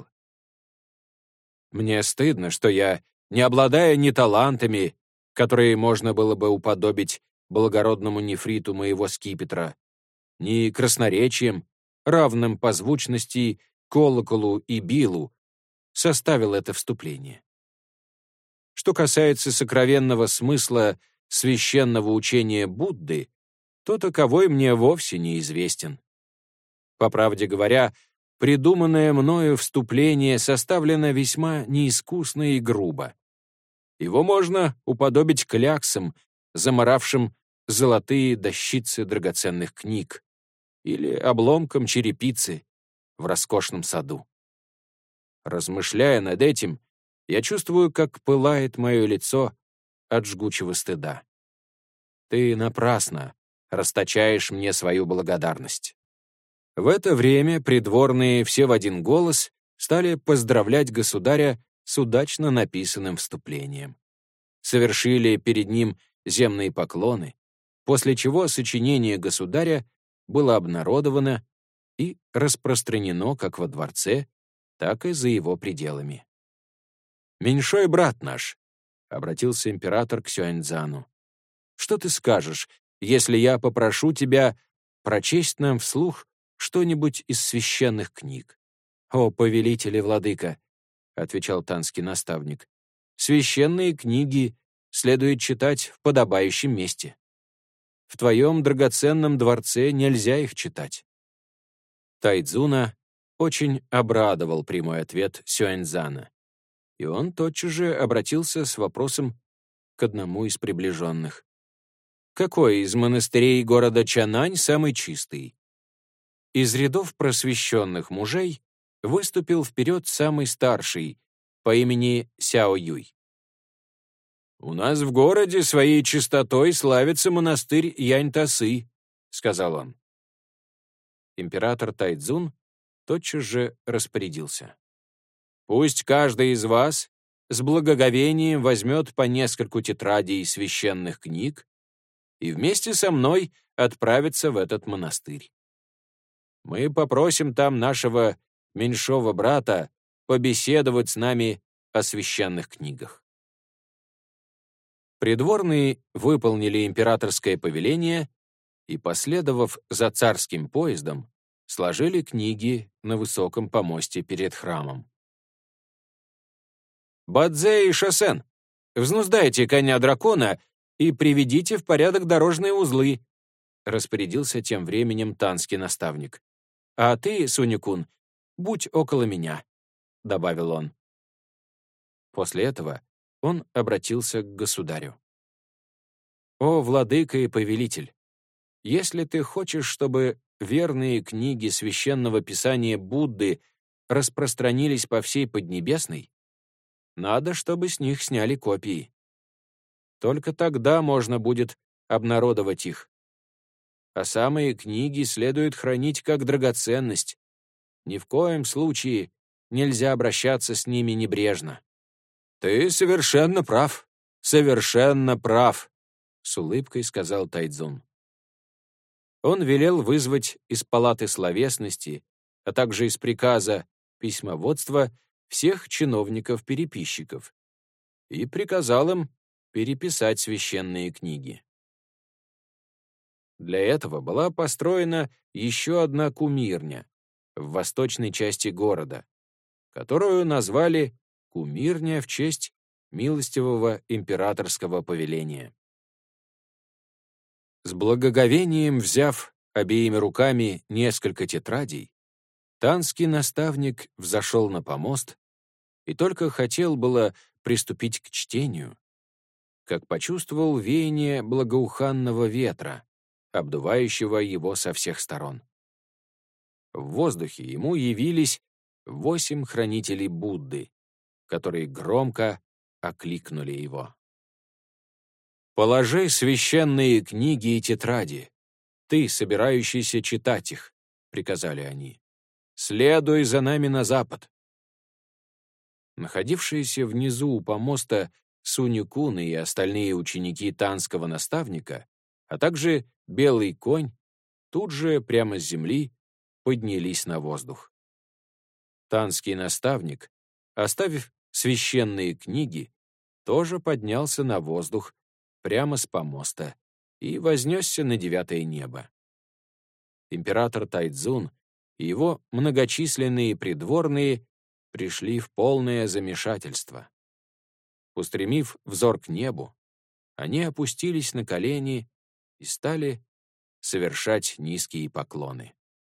«Мне стыдно, что я, не обладая ни талантами, которые можно было бы уподобить благородному нефриту моего скипетра, ни красноречием, равным по звучности колоколу и билу, составил это вступление. Что касается сокровенного смысла священного учения Будды, то таковой мне вовсе неизвестен. По правде говоря, придуманное мною вступление составлено весьма неискусно и грубо. Его можно уподобить кляксам, заморавшим золотые дощицы драгоценных книг, или обломкам черепицы в роскошном саду. Размышляя над этим, я чувствую, как пылает мое лицо от жгучего стыда. Ты напрасно расточаешь мне свою благодарность. В это время придворные все в один голос стали поздравлять государя с удачно написанным вступлением. Совершили перед ним земные поклоны, после чего сочинение государя было обнародовано и распространено как во дворце, так и за его пределами. «Меньшой брат наш», — обратился император к Сюаньцзану, «что ты скажешь, если я попрошу тебя прочесть нам вслух что-нибудь из священных книг?» «О, повелитель и владыка», — отвечал танский наставник, «священные книги следует читать в подобающем месте». в твоем драгоценном дворце нельзя их читать». Тайцзуна очень обрадовал прямой ответ Сюаньцзяна, и он тотчас же обратился с вопросом к одному из приближенных. «Какой из монастырей города Чанань самый чистый?» Из рядов просвещенных мужей выступил вперед самый старший, по имени Сяо Юй. «У нас в городе своей чистотой славится монастырь Янь-Тасы», — сказал он. Император Тайцзун тотчас же распорядился. «Пусть каждый из вас с благоговением возьмет по нескольку тетрадей священных книг и вместе со мной отправится в этот монастырь. Мы попросим там нашего меньшого брата побеседовать с нами о священных книгах». Придворные выполнили императорское повеление и, последовав за царским поездом, сложили книги на высоком помосте перед храмом. «Бадзе и Шосен, взнуздайте коня-дракона и приведите в порядок дорожные узлы», распорядился тем временем танский наставник. «А ты, Сунь-кун, будь около меня», — добавил он. После этого он обратился к государю. «О, владыка и повелитель, если ты хочешь, чтобы верные книги священного писания Будды распространились по всей Поднебесной, надо, чтобы с них сняли копии. Только тогда можно будет обнародовать их. А самые книги следует хранить как драгоценность. Ни в коем случае нельзя обращаться с ними небрежно». «Ты совершенно прав, совершенно прав», — с улыбкой сказал Тайцзун. Он велел вызвать из палаты словесности, а также из приказа письмоводства всех чиновников-переписчиков и приказал им переписать священные книги. Для этого была построена еще одна кумирня в восточной части города, которую назвали «Кумирня в честь милостивого императорского повеления». С благоговением взяв обеими руками несколько тетрадей, танский наставник взошел на помост и только хотел было приступить к чтению, как почувствовал веяние благоуханного ветра, обдувающего его со всех сторон. В воздухе ему явились 8 хранителей Будды, которые громко окликнули его. «Положи священные книги и тетради, ты, собирающийся читать их», — приказали они. «Следуй за нами на запад». Находившиеся внизу у помоста Сунь-кун и остальные ученики танского наставника, а также белый конь, тут же прямо с земли поднялись на воздух. Танский наставник, оставив священные книги, тоже поднялся на воздух прямо с помоста и вознесся на 9 небо. Император Тайцзун и его многочисленные придворные пришли в полное замешательство. Устремив взор к небу, они опустились на колени и стали совершать низкие поклоны.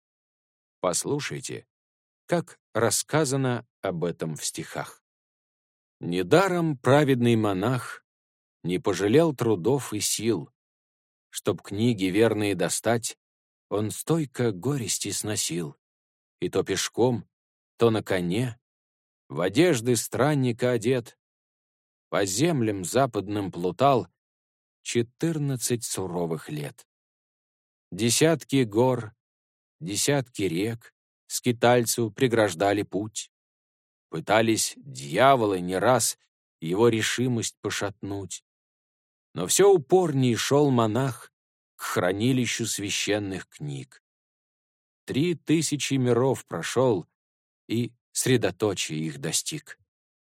Послушайте, как рассказано об этом в стихах. «Недаром праведный монах не пожалел трудов и сил. Чтоб книги верные достать, он стойко горести сносил. И то пешком, то на коне, в одежды странника одет, по землям западным плутал 14 суровых лет. Десятки гор, десятки рек скитальцу преграждали путь. Пытались дьяволы не раз его решимость пошатнуть. Но все упорней шел монах к хранилищу священных книг. 3000 миров прошел и средоточие их достиг.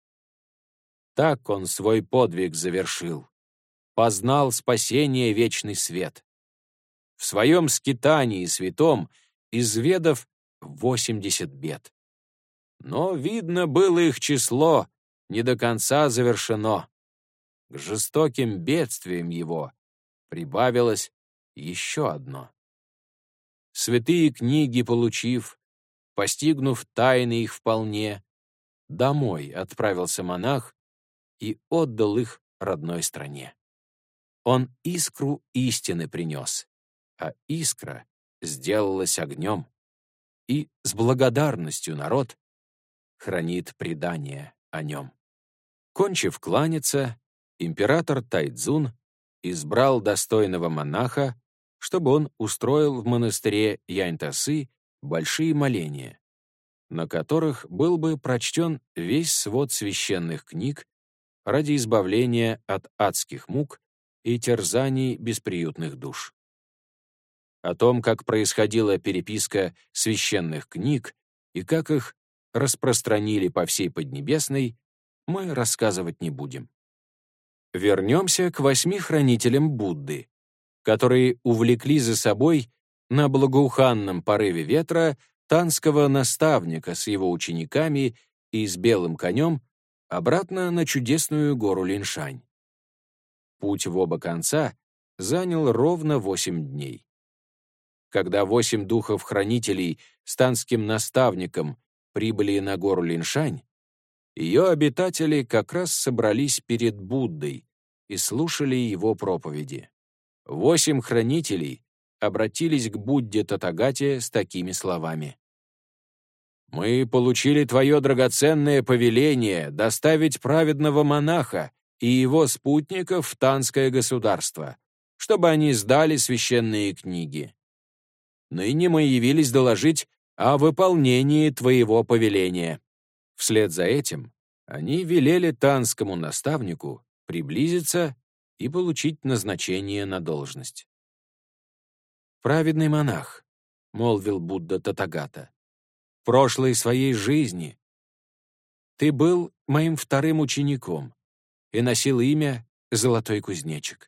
Так он свой подвиг завершил, познал спасение вечный свет. В своем скитании святом изведав 80 бед. Но, видно, было их число не до конца завершено. К жестоким бедствиям его прибавилось еще одно. Святые книги получив, постигнув тайны их вполне, домой отправился монах и отдал их родной стране. Он искру истины принес, а искра сделалась огнем, и с благодарностью народ хранит предание о нем. Кончив кланяться, император Тайцзун избрал достойного монаха, чтобы он устроил в монастыре Яньтасы большие моления, на которых был бы прочтен весь свод священных книг ради избавления от адских мук и терзаний бесприютных душ. О том, как происходила переписка священных книг и как их распространили по всей Поднебесной, мы рассказывать не будем. Вернемся к 8 хранителям Будды, которые увлекли за собой на благоуханном порыве ветра танского наставника с его учениками и с белым конем обратно на чудесную гору Линшань. Путь в оба конца занял ровно 8 дней. Когда 8 духов-хранителей с танским наставником прибыли на гору Линшань, ее обитатели как раз собрались перед Буддой и слушали его проповеди. 8 хранителей обратились к Будде Татагате с такими словами: «Мы получили твое драгоценное повеление доставить праведного монаха и его спутников в Танское государство, чтобы они сдали священные книги. Ныне мы явились доложить о выполнении твоего повеления». Вслед за этим они велели танскому наставнику приблизиться и получить назначение на должность. «Праведный монах», — молвил Будда Татагата, — «в прошлой своей жизни ты был моим вторым учеником и носил имя Золотой Кузнечик.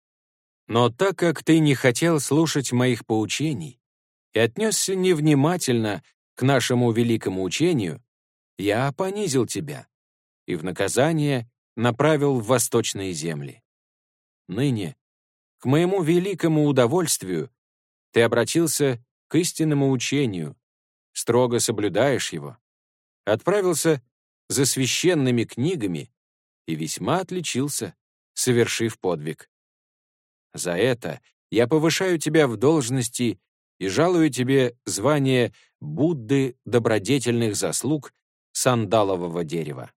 Но так как ты не хотел слушать моих поучений и отнесся невнимательно к нашему великому учению, я понизил тебя и в наказание направил в восточные земли. Ныне, к моему великому удовольствию, ты обратился к истинному учению, строго соблюдаешь его, отправился за священными книгами и весьма отличился, совершив подвиг. За это я повышаю тебя в должности и жалую тебе звание Будды добродетельных заслуг сандалового дерева».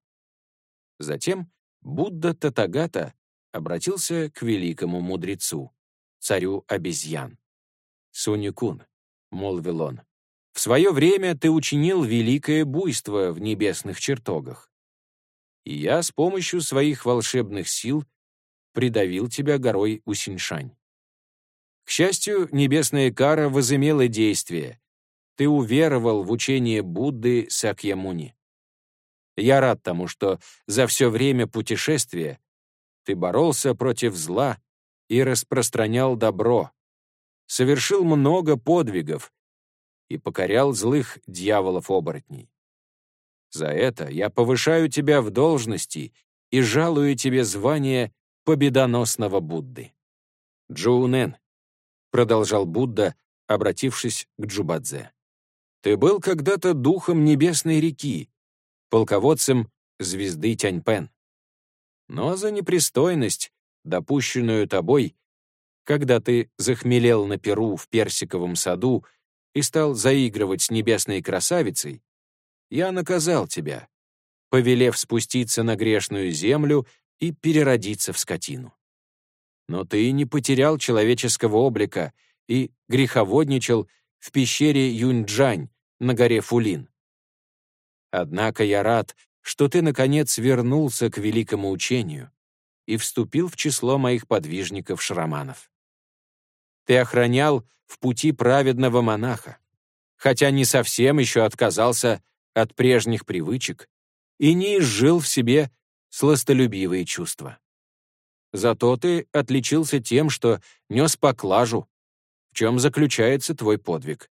Затем Будда Татагата обратился к великому мудрецу, царю обезьян. «Сунь-кун», — молвил он, — «в свое время ты учинил великое буйство в небесных чертогах, и я с помощью своих волшебных сил придавил тебя горой Усиньшань. К счастью, небесная кара возымела действие. Ты уверовал в учение Будды Сакьямуни. Я рад тому, что за все время путешествия ты боролся против зла и распространял добро, совершил много подвигов и покорял злых дьяволов-оборотней. За это я повышаю тебя в должности и жалую тебе звание победоносного Будды». «Джоунэн», — продолжал Будда, обратившись к Джубадзе, — «ты был когда-то духом небесной реки, полководцем звезды Тяньпэн. Но за непристойность, допущенную тобой, когда ты захмелел на пиру в персиковом саду и стал заигрывать с небесной красавицей, я наказал тебя, повелев спуститься на грешную землю и переродиться в скотину. Но ты не потерял человеческого облика и греховодничал в пещере Юньчжань на горе Фулин. Однако я рад, что ты, наконец, вернулся к великому учению и вступил в число моих подвижников-шраманов. Ты охранял в пути праведного монаха, хотя не совсем еще отказался от прежних привычек и не изжил в себе сластолюбивые чувства. Зато ты отличился тем, что нес поклажу, в чем заключается твой подвиг.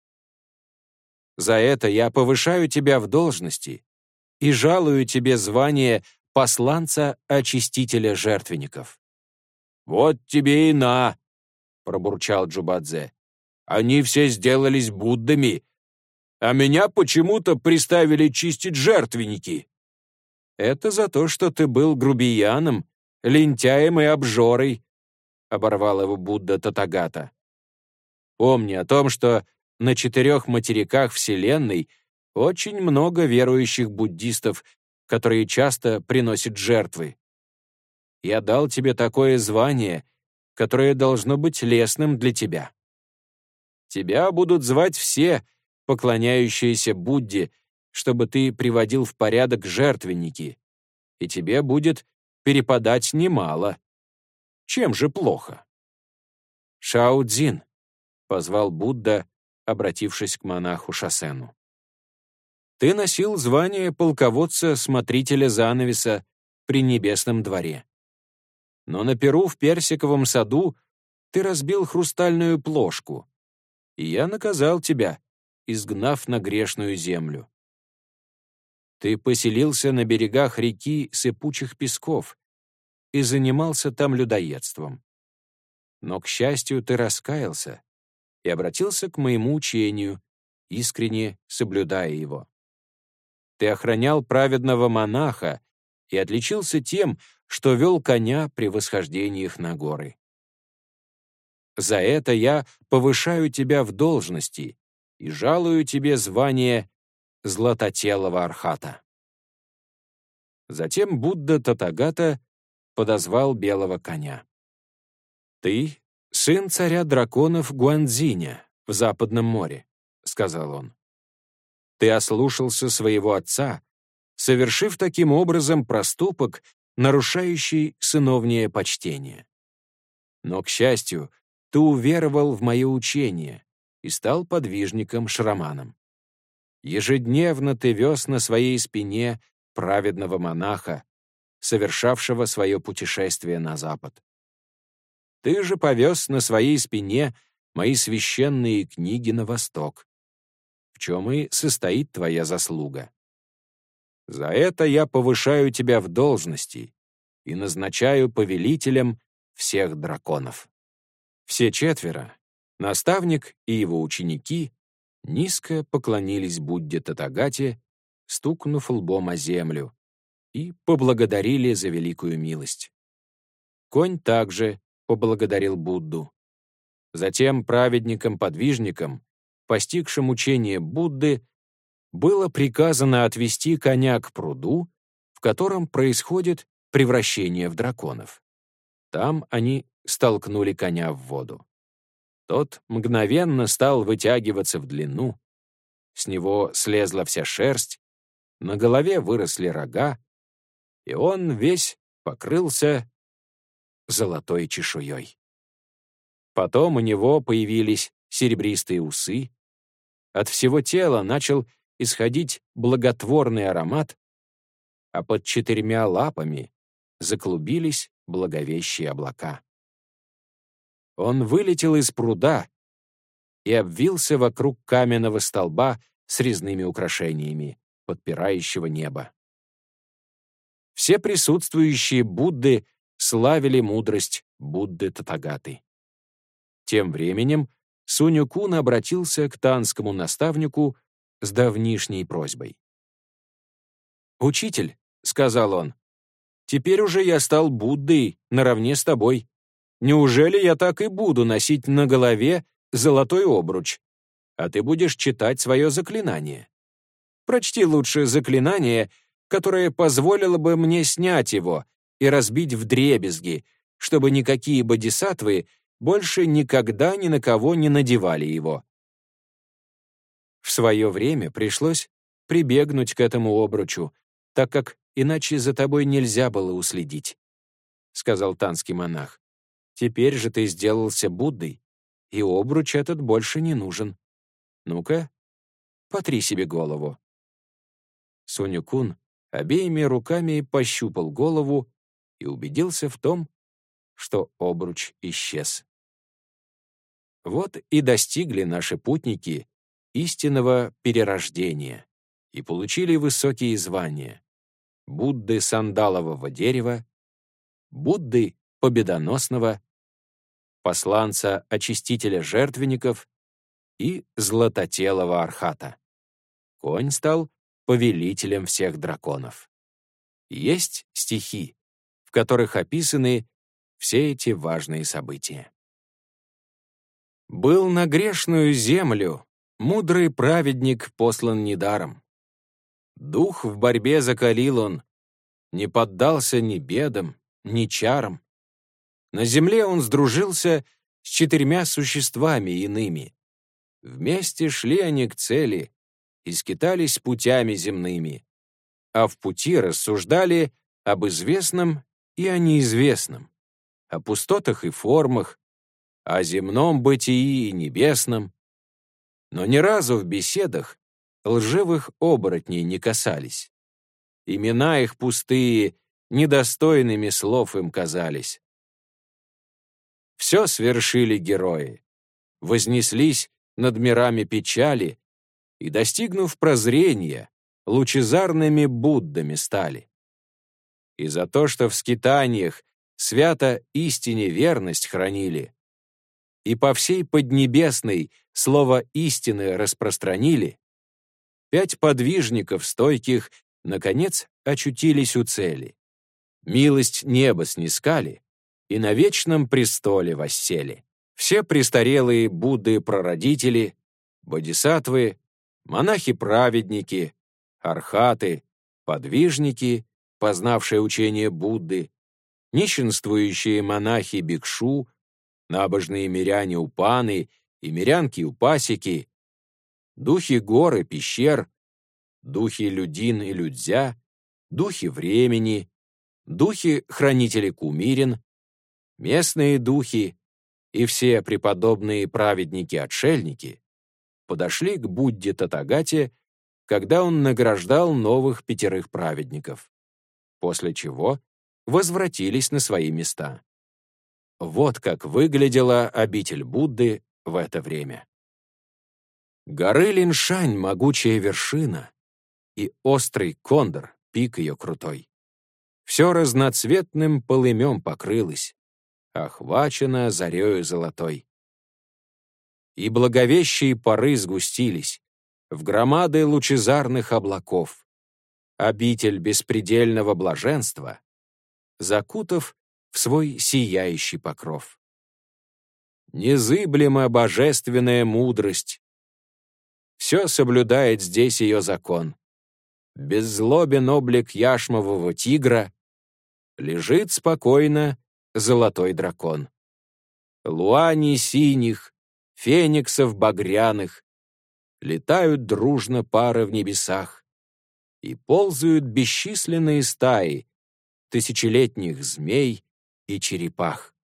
За это я повышаю тебя в должности и жалую тебе звание посланца-очистителя жертвенников. Вот тебе и на!» пробурчал Джубадзе. «Они все сделались Буддами, а меня почему-то приставили чистить жертвенники». «Это за то, что ты был грубияном, лентяем и обжорой», — оборвал его Будда Татагата. «Помни о том, что на 4 материках Вселенной очень много верующих буддистов, которые часто приносят жертвы. Я дал тебе такое звание, которое должно быть лестным для тебя. Тебя будут звать все, поклоняющиеся Будде, чтобы ты приводил в порядок жертвенники, и тебе будет перепадать немало. Чем же плохо?» «Шао Цзин», — позвал Будда, обратившись к монаху Шасену. «Ты носил звание полководца-смотрителя занавеса при Небесном дворе. Но на пиру в Персиковом саду ты разбил хрустальную плошку, и я наказал тебя, изгнав на грешную землю. Ты поселился на берегах реки Сыпучих песков и занимался там людоедством. Но, к счастью, ты раскаялся и обратился к моему учению, искренне соблюдая его. Ты охранял праведного монаха и отличился тем, что вел коня при восхождениях на горы. За это я повышаю тебя в должности и жалую тебе звание златотелого архата». Затем Будда Татагата подозвал белого коня. «Ты — сын царя драконов Гуанзиня в Западном море», — сказал он. «Ты ослушался своего отца, совершив таким образом проступок, нарушающий сыновнее почтение. Но, к счастью, ты уверовал в мое учение и стал подвижником-шраманом. Ежедневно ты вез на своей спине праведного монаха, совершавшего свое путешествие на запад. Ты же повез на своей спине мои священные книги на восток, в чем и состоит твоя заслуга. За это я повышаю тебя в должности и назначаю повелителем всех драконов». Все 4, наставник и его ученики, низко поклонились Будде Татагате, стукнув лбом о землю, и поблагодарили за великую милость. Конь также поблагодарил Будду. Затем праведникам-подвижникам, постигшим учение Будды, было приказано отвести коня к пруду, в котором происходит превращение в драконов. Там они столкнули коня в воду. Тот мгновенно стал вытягиваться в длину, с него слезла вся шерсть, на голове выросли рога, и он весь покрылся золотой чешуей. Потом у него появились серебристые усы, от всего тела начал исходить благотворный аромат, а под 4 лапами заклубились благовещие облака. Он вылетел из пруда и обвился вокруг каменного столба с резными украшениями, подпирающего небо. Все присутствующие Будды славили мудрость Будды Татагаты. Тем временем Сунь-кун обратился к танскому наставнику с давнишней просьбой. «Учитель», — сказал он, — «теперь уже я стал Буддой наравне с тобой. Неужели я так и буду носить на голове золотой обруч, а ты будешь читать свое заклинание? Прочти лучше заклинание, которое позволило бы мне снять его и разбить вдребезги, чтобы никакие бодисаттвы больше никогда ни на кого не надевали его». В свое время пришлось прибегнуть к этому обручу, так как иначе за тобой нельзя было уследить, — сказал танский монах. Теперь же ты сделался Буддой, и обруч этот больше не нужен. Ну-ка, потри себе голову. Сунь-кун обеими руками пощупал голову и убедился в том, что обруч исчез. Вот и достигли наши путники истинного перерождения и получили высокие звания: Будды сандалового дерева, Будды победоносного посланца очистителя жертвенников и златотелого Архата. Конь стал повелителем всех драконов. Есть стихи, в которых описаны все эти важные события. Был на грешную землю мудрый праведник послан недаром. Дух в борьбе закалил он, не поддался ни бедам, ни чарам. На земле он сдружился с 4 существами иными. Вместе шли они к цели и скитались путями земными, а в пути рассуждали об известном и о неизвестном, о пустотах и формах, о земном бытии и небесном. Но ни разу в беседах лживых оборотней не касались. Имена их пустые, недостойными слов им казались. Все свершили герои, вознеслись над мирами печали и, достигнув прозрения, лучезарными Буддами стали. И за то, что в скитаниях свято истине верность хранили и по всей Поднебесной слово истины распространили, 5 подвижников стойких наконец очутились у цели. Милость неба снискали и на вечном престоле воссели. Все престарелые Будды-прародители, бодисаттвы, монахи-праведники, архаты, подвижники, познавшие учение Будды, нищенствующие монахи-бикшу, набожные миряне-упаны и мирянки-упасики, духи гор и пещер, духи людин и людзя, духи времени, духи-хранители кумирин, местные духи и все преподобные праведники-отшельники подошли к Будде Татагате, когда он награждал новых 5 праведников, после чего возвратились на свои места. Вот как выглядела обитель Будды в это время. Горы Линшань — могучая вершина, и острый кондор — пик ее крутой. Все разноцветным полымем покрылось, охвачено зарею золотой. И благовещие пары сгустились в громады лучезарных облаков. Обитель беспредельного блаженства, закутав в свой сияющий покров. Незыблема божественная мудрость. Все соблюдает здесь ее закон. Беззлобен облик яшмового тигра, лежит спокойно золотой дракон. Луани синих, фениксов багряных, летают дружно пары в небесах, и ползают бесчисленные стаи тысячелетних змей и черепах.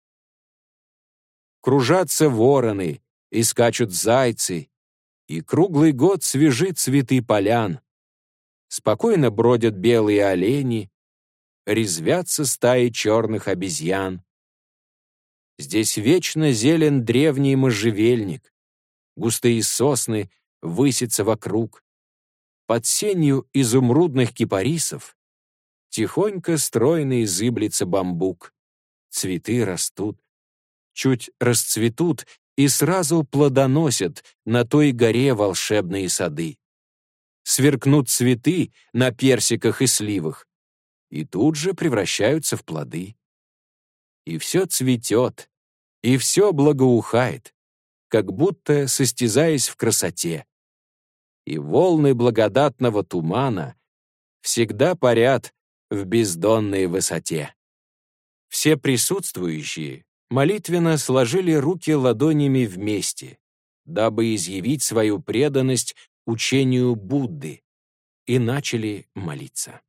Кружатся вороны и скачут зайцы, и круглый год свежи цветы полян. Спокойно бродят белые олени, резвятся стаи черных обезьян. Здесь вечно зелен древний можжевельник, густые сосны высятся вокруг. Под сенью изумрудных кипарисов тихонько стройный зыблется бамбук. Цветы растут, чуть расцветут и сразу плодоносят на той горе волшебные сады. Сверкнут цветы на персиках и сливах, и тут же превращаются в плоды. И все цветет, и все благоухает, как будто состязаясь в красоте. И волны благодатного тумана всегда парят в бездонной высоте. Все присутствующие молитвенно сложили руки ладонями вместе, дабы изъявить свою преданность учению Будды, и начали молиться.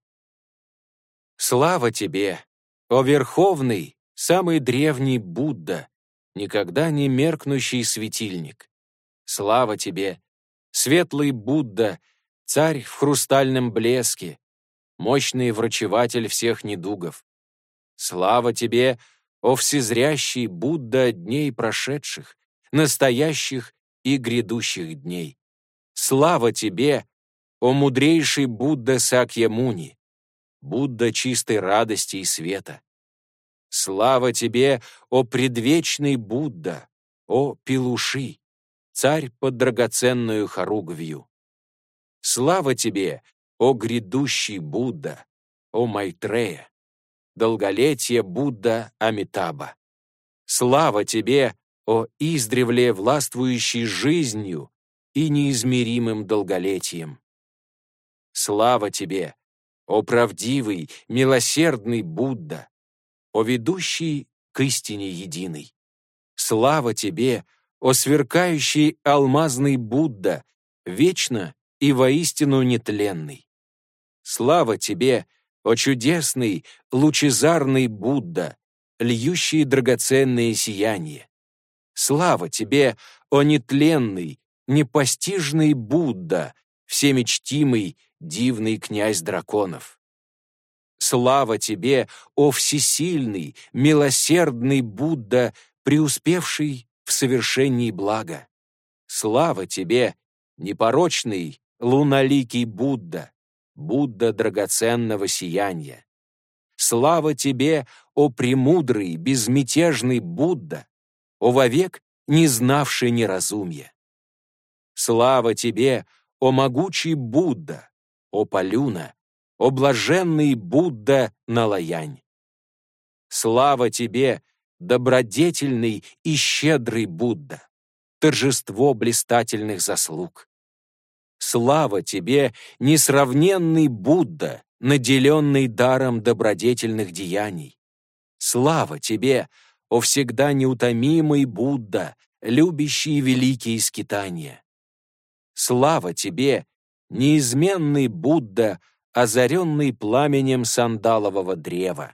«Слава тебе, о Верховный, самый древний Будда, никогда не меркнущий светильник! Слава тебе, светлый Будда, царь в хрустальном блеске, мощный врачеватель всех недугов! Слава тебе, о всезрящий Будда дней прошедших, настоящих и грядущих дней! Слава тебе, о мудрейший Будда Сакьямуни, Будда чистой радости и света! Слава тебе, о предвечный Будда, о Пилуши, царь под драгоценную хоругвью. Слава тебе, о грядущий Будда, о Майтрея, долголетие Будда Амитаба. Слава тебе, о издревле властвующий жизнью и неизмеримым долголетием. Слава тебе, о правдивый, милосердный Будда, о ведущий к истине единой. Слава тебе, о сверкающий алмазный Будда, вечно и воистину нетленный. Слава тебе, о чудесный, лучезарный Будда, льющий драгоценные сияние. Слава тебе, о нетленный, непостижный Будда, всемечтимый, дивный князь драконов. Слава тебе, о всесильный, милосердный Будда, преуспевший в совершении блага. Слава тебе, непорочный, луналикий Будда, Будда драгоценного сияния. Слава тебе, о премудрый, безмятежный Будда, о вовек не знавший неразумия. Слава тебе, о могучий Будда, о Палюна, о блаженный Будда Налаянь. Слава тебе, добродетельный и щедрый Будда, торжество блистательных заслуг. Слава тебе, несравненный Будда, наделенный даром добродетельных деяний. Слава тебе, о всегда неутомимый Будда, любящий великие скитания. Слава тебе, неизменный Будда, озаренный пламенем сандалового древа.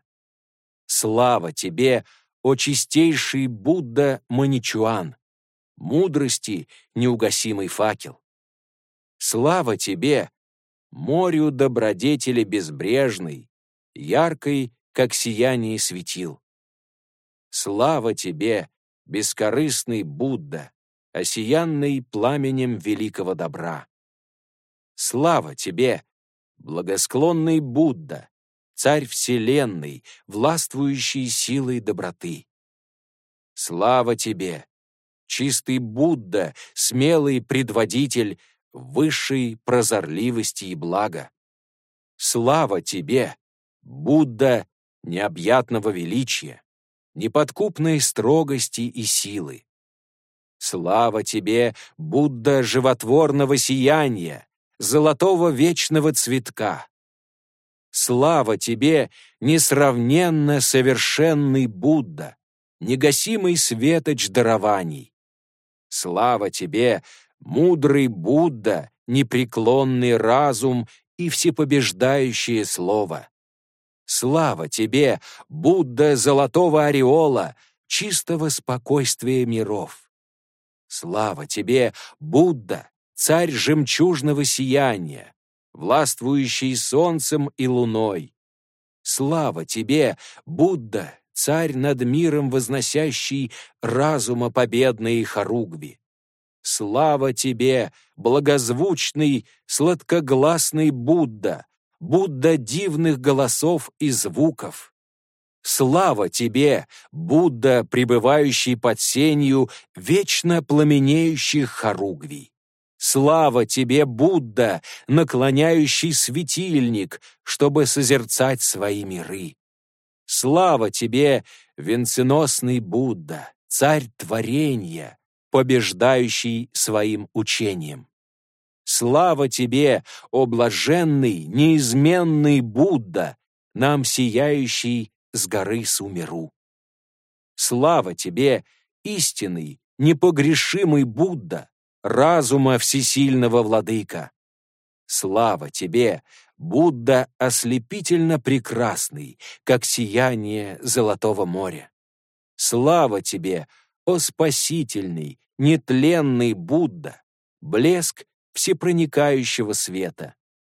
Слава тебе, о чистейший Будда Маничуан, мудрости неугасимый факел. Слава тебе, морю добродетели безбрежной, яркой, как сияние светил. Слава тебе, бескорыстный Будда, осиянный пламенем великого добра. Слава тебе, благосклонный Будда, царь вселенной, властвующий силой доброты. Слава тебе, чистый Будда, смелый предводитель высшей прозорливости и блага. Слава тебе, Будда необъятного величия, неподкупной строгости и силы. Слава тебе, Будда животворного сияния, золотого вечного цветка. Слава тебе, несравненно совершенный Будда, негасимый светоч дарований. Слава тебе, мудрый Будда, непреклонный разум и всепобеждающее слово. Слава тебе, Будда золотого ореола, чистого спокойствия миров. Слава тебе, Будда, царь жемчужного сияния, властвующий солнцем и луной. Слава тебе, Будда, царь над миром возносящий разума победные хоругви. Слава тебе, благозвучный, сладкогласный Будда, Будда дивных голосов и звуков. Слава тебе, Будда, пребывающий под сенью вечно пламенеющих хоругвий. Слава тебе, Будда, наклоняющий светильник, чтобы созерцать свои миры. Слава тебе, венценосный Будда, царь творения, побеждающий своим учением. Слава тебе, о блаженный, неизменный Будда, нам сияющий с горы Сумеру. Слава тебе, истинный, непогрешимый Будда, разума всесильного владыка. Слава тебе, Будда ослепительно прекрасный, как сияние золотого моря. Слава тебе, о спасительный, нетленный Будда, блеск всепроникающего света.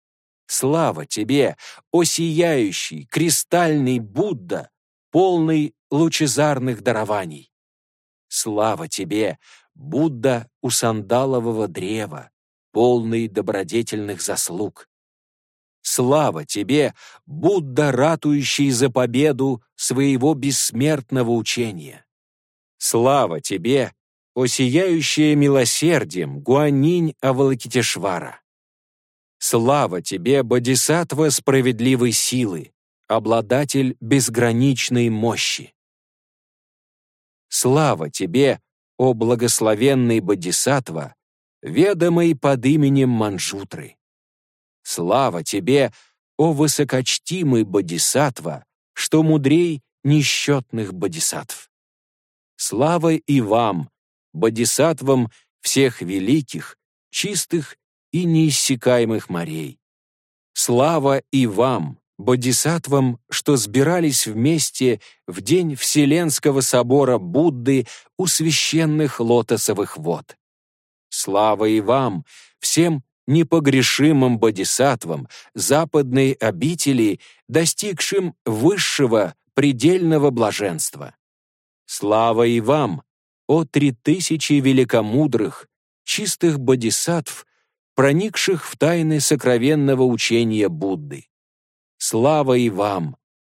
Слава тебе, о сияющий, кристальный Будда, полный лучезарных дарований. Слава тебе, Будда у сандалового древа, полный добродетельных заслуг. Слава тебе, Будда, ратующий за победу своего бессмертного учения! Слава тебе, о сияющее милосердием Гуанинь Авалокитешвара! Слава тебе, Бодисаттва справедливой силы, обладатель безграничной мощи! Слава тебе, о благословенный Бодисаттва, ведомый под именем Манджутры! Слава тебе, о высокочтимый Бодисаттва, что мудрей несчетных бодисаттв! Слава и вам, бодисаттвам всех великих, чистых и неиссякаемых морей! Слава и вам, бодисаттвам, что сбирались вместе в день Вселенского собора Будды у священных лотосовых вод! Слава и вам, всем непогрешимым бодисаттвам западной обители, достигшим высшего предельного блаженства! Слава и вам, о 3000 великомудрых, чистых бодисаттв, проникших в тайны сокровенного учения Будды! Слава и вам,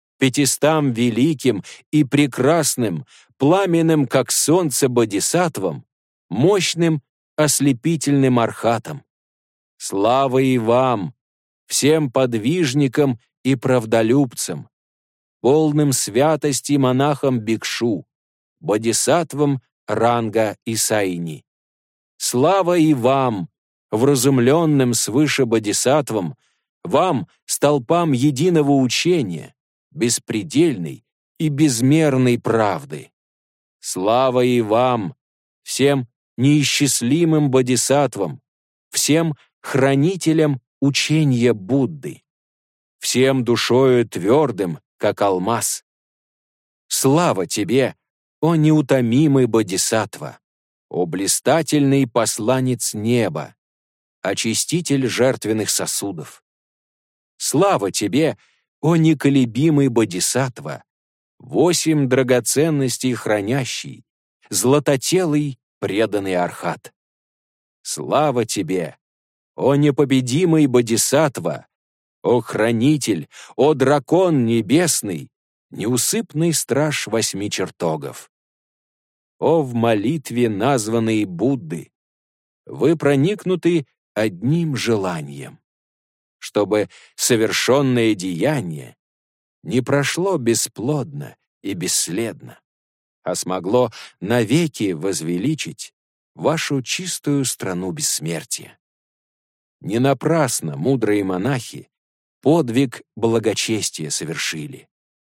500 великим и прекрасным, пламенным, как солнце, бодисаттвам, мощным, ослепительным архатам! Слава и вам, всем подвижникам и правдолюбцам, полным святости монахам-бикшу, бодисаттвам ранга Исайни! Слава и вам, вразумленным свыше бодисаттвам, вам, столпам единого учения, беспредельной и безмерной правды! Слава и вам, всем неисчислимым бодисаттвам, всем хранителям учения Будды, всем душою твердым, как алмаз! Слава тебе, о неутомимый бодисаттва, о блистательный посланец неба, очиститель жертвенных сосудов! Слава тебе, о неколебимый бодисаттва, 8 драгоценностей хранящий, златотелый преданный архат! Слава тебе, о непобедимый бодисаттва, о хранитель, о дракон небесный, неусыпный страж 8 чертогов! О в молитве названные Будды, вы проникнуты одним желанием, чтобы совершенное деяние не прошло бесплодно и бесследно, а смогло навеки возвеличить вашу чистую страну бессмертия. Не напрасно мудрые монахи подвиг благочестия совершили.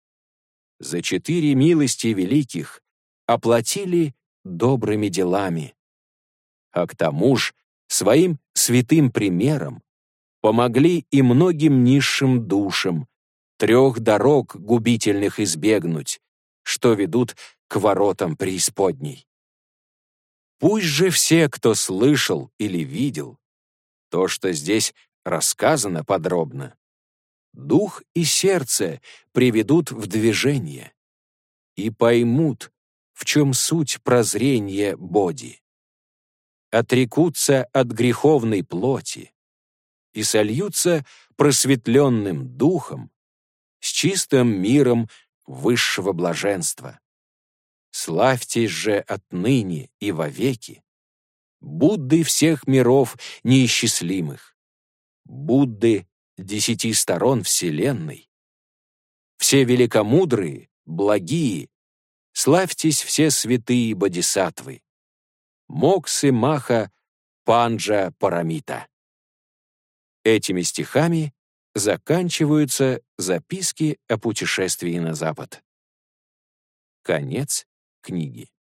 За 4 милости великих оплатили добрыми делами, а к тому ж своим святым примером помогли и многим низшим душам 3 дорог губительных избегнуть, что ведут к воротам преисподней. Пусть же все, кто слышал или видел то, что здесь рассказано подробно, дух и сердце приведут в движение и поймут, в чем суть прозрения Боди, отрекутся от греховной плоти и сольются просветленным духом с чистым миром высшего блаженства. Славьтесь же отныне и вовеки Будды всех миров неисчислимых, Будды 10 сторон Вселенной. Все великомудрые, благие, славьтесь все святые бодисаттвы. Моксы Маха Панджа Парамита. Этими стихами заканчиваются записки о путешествии на Запад. Конец книги.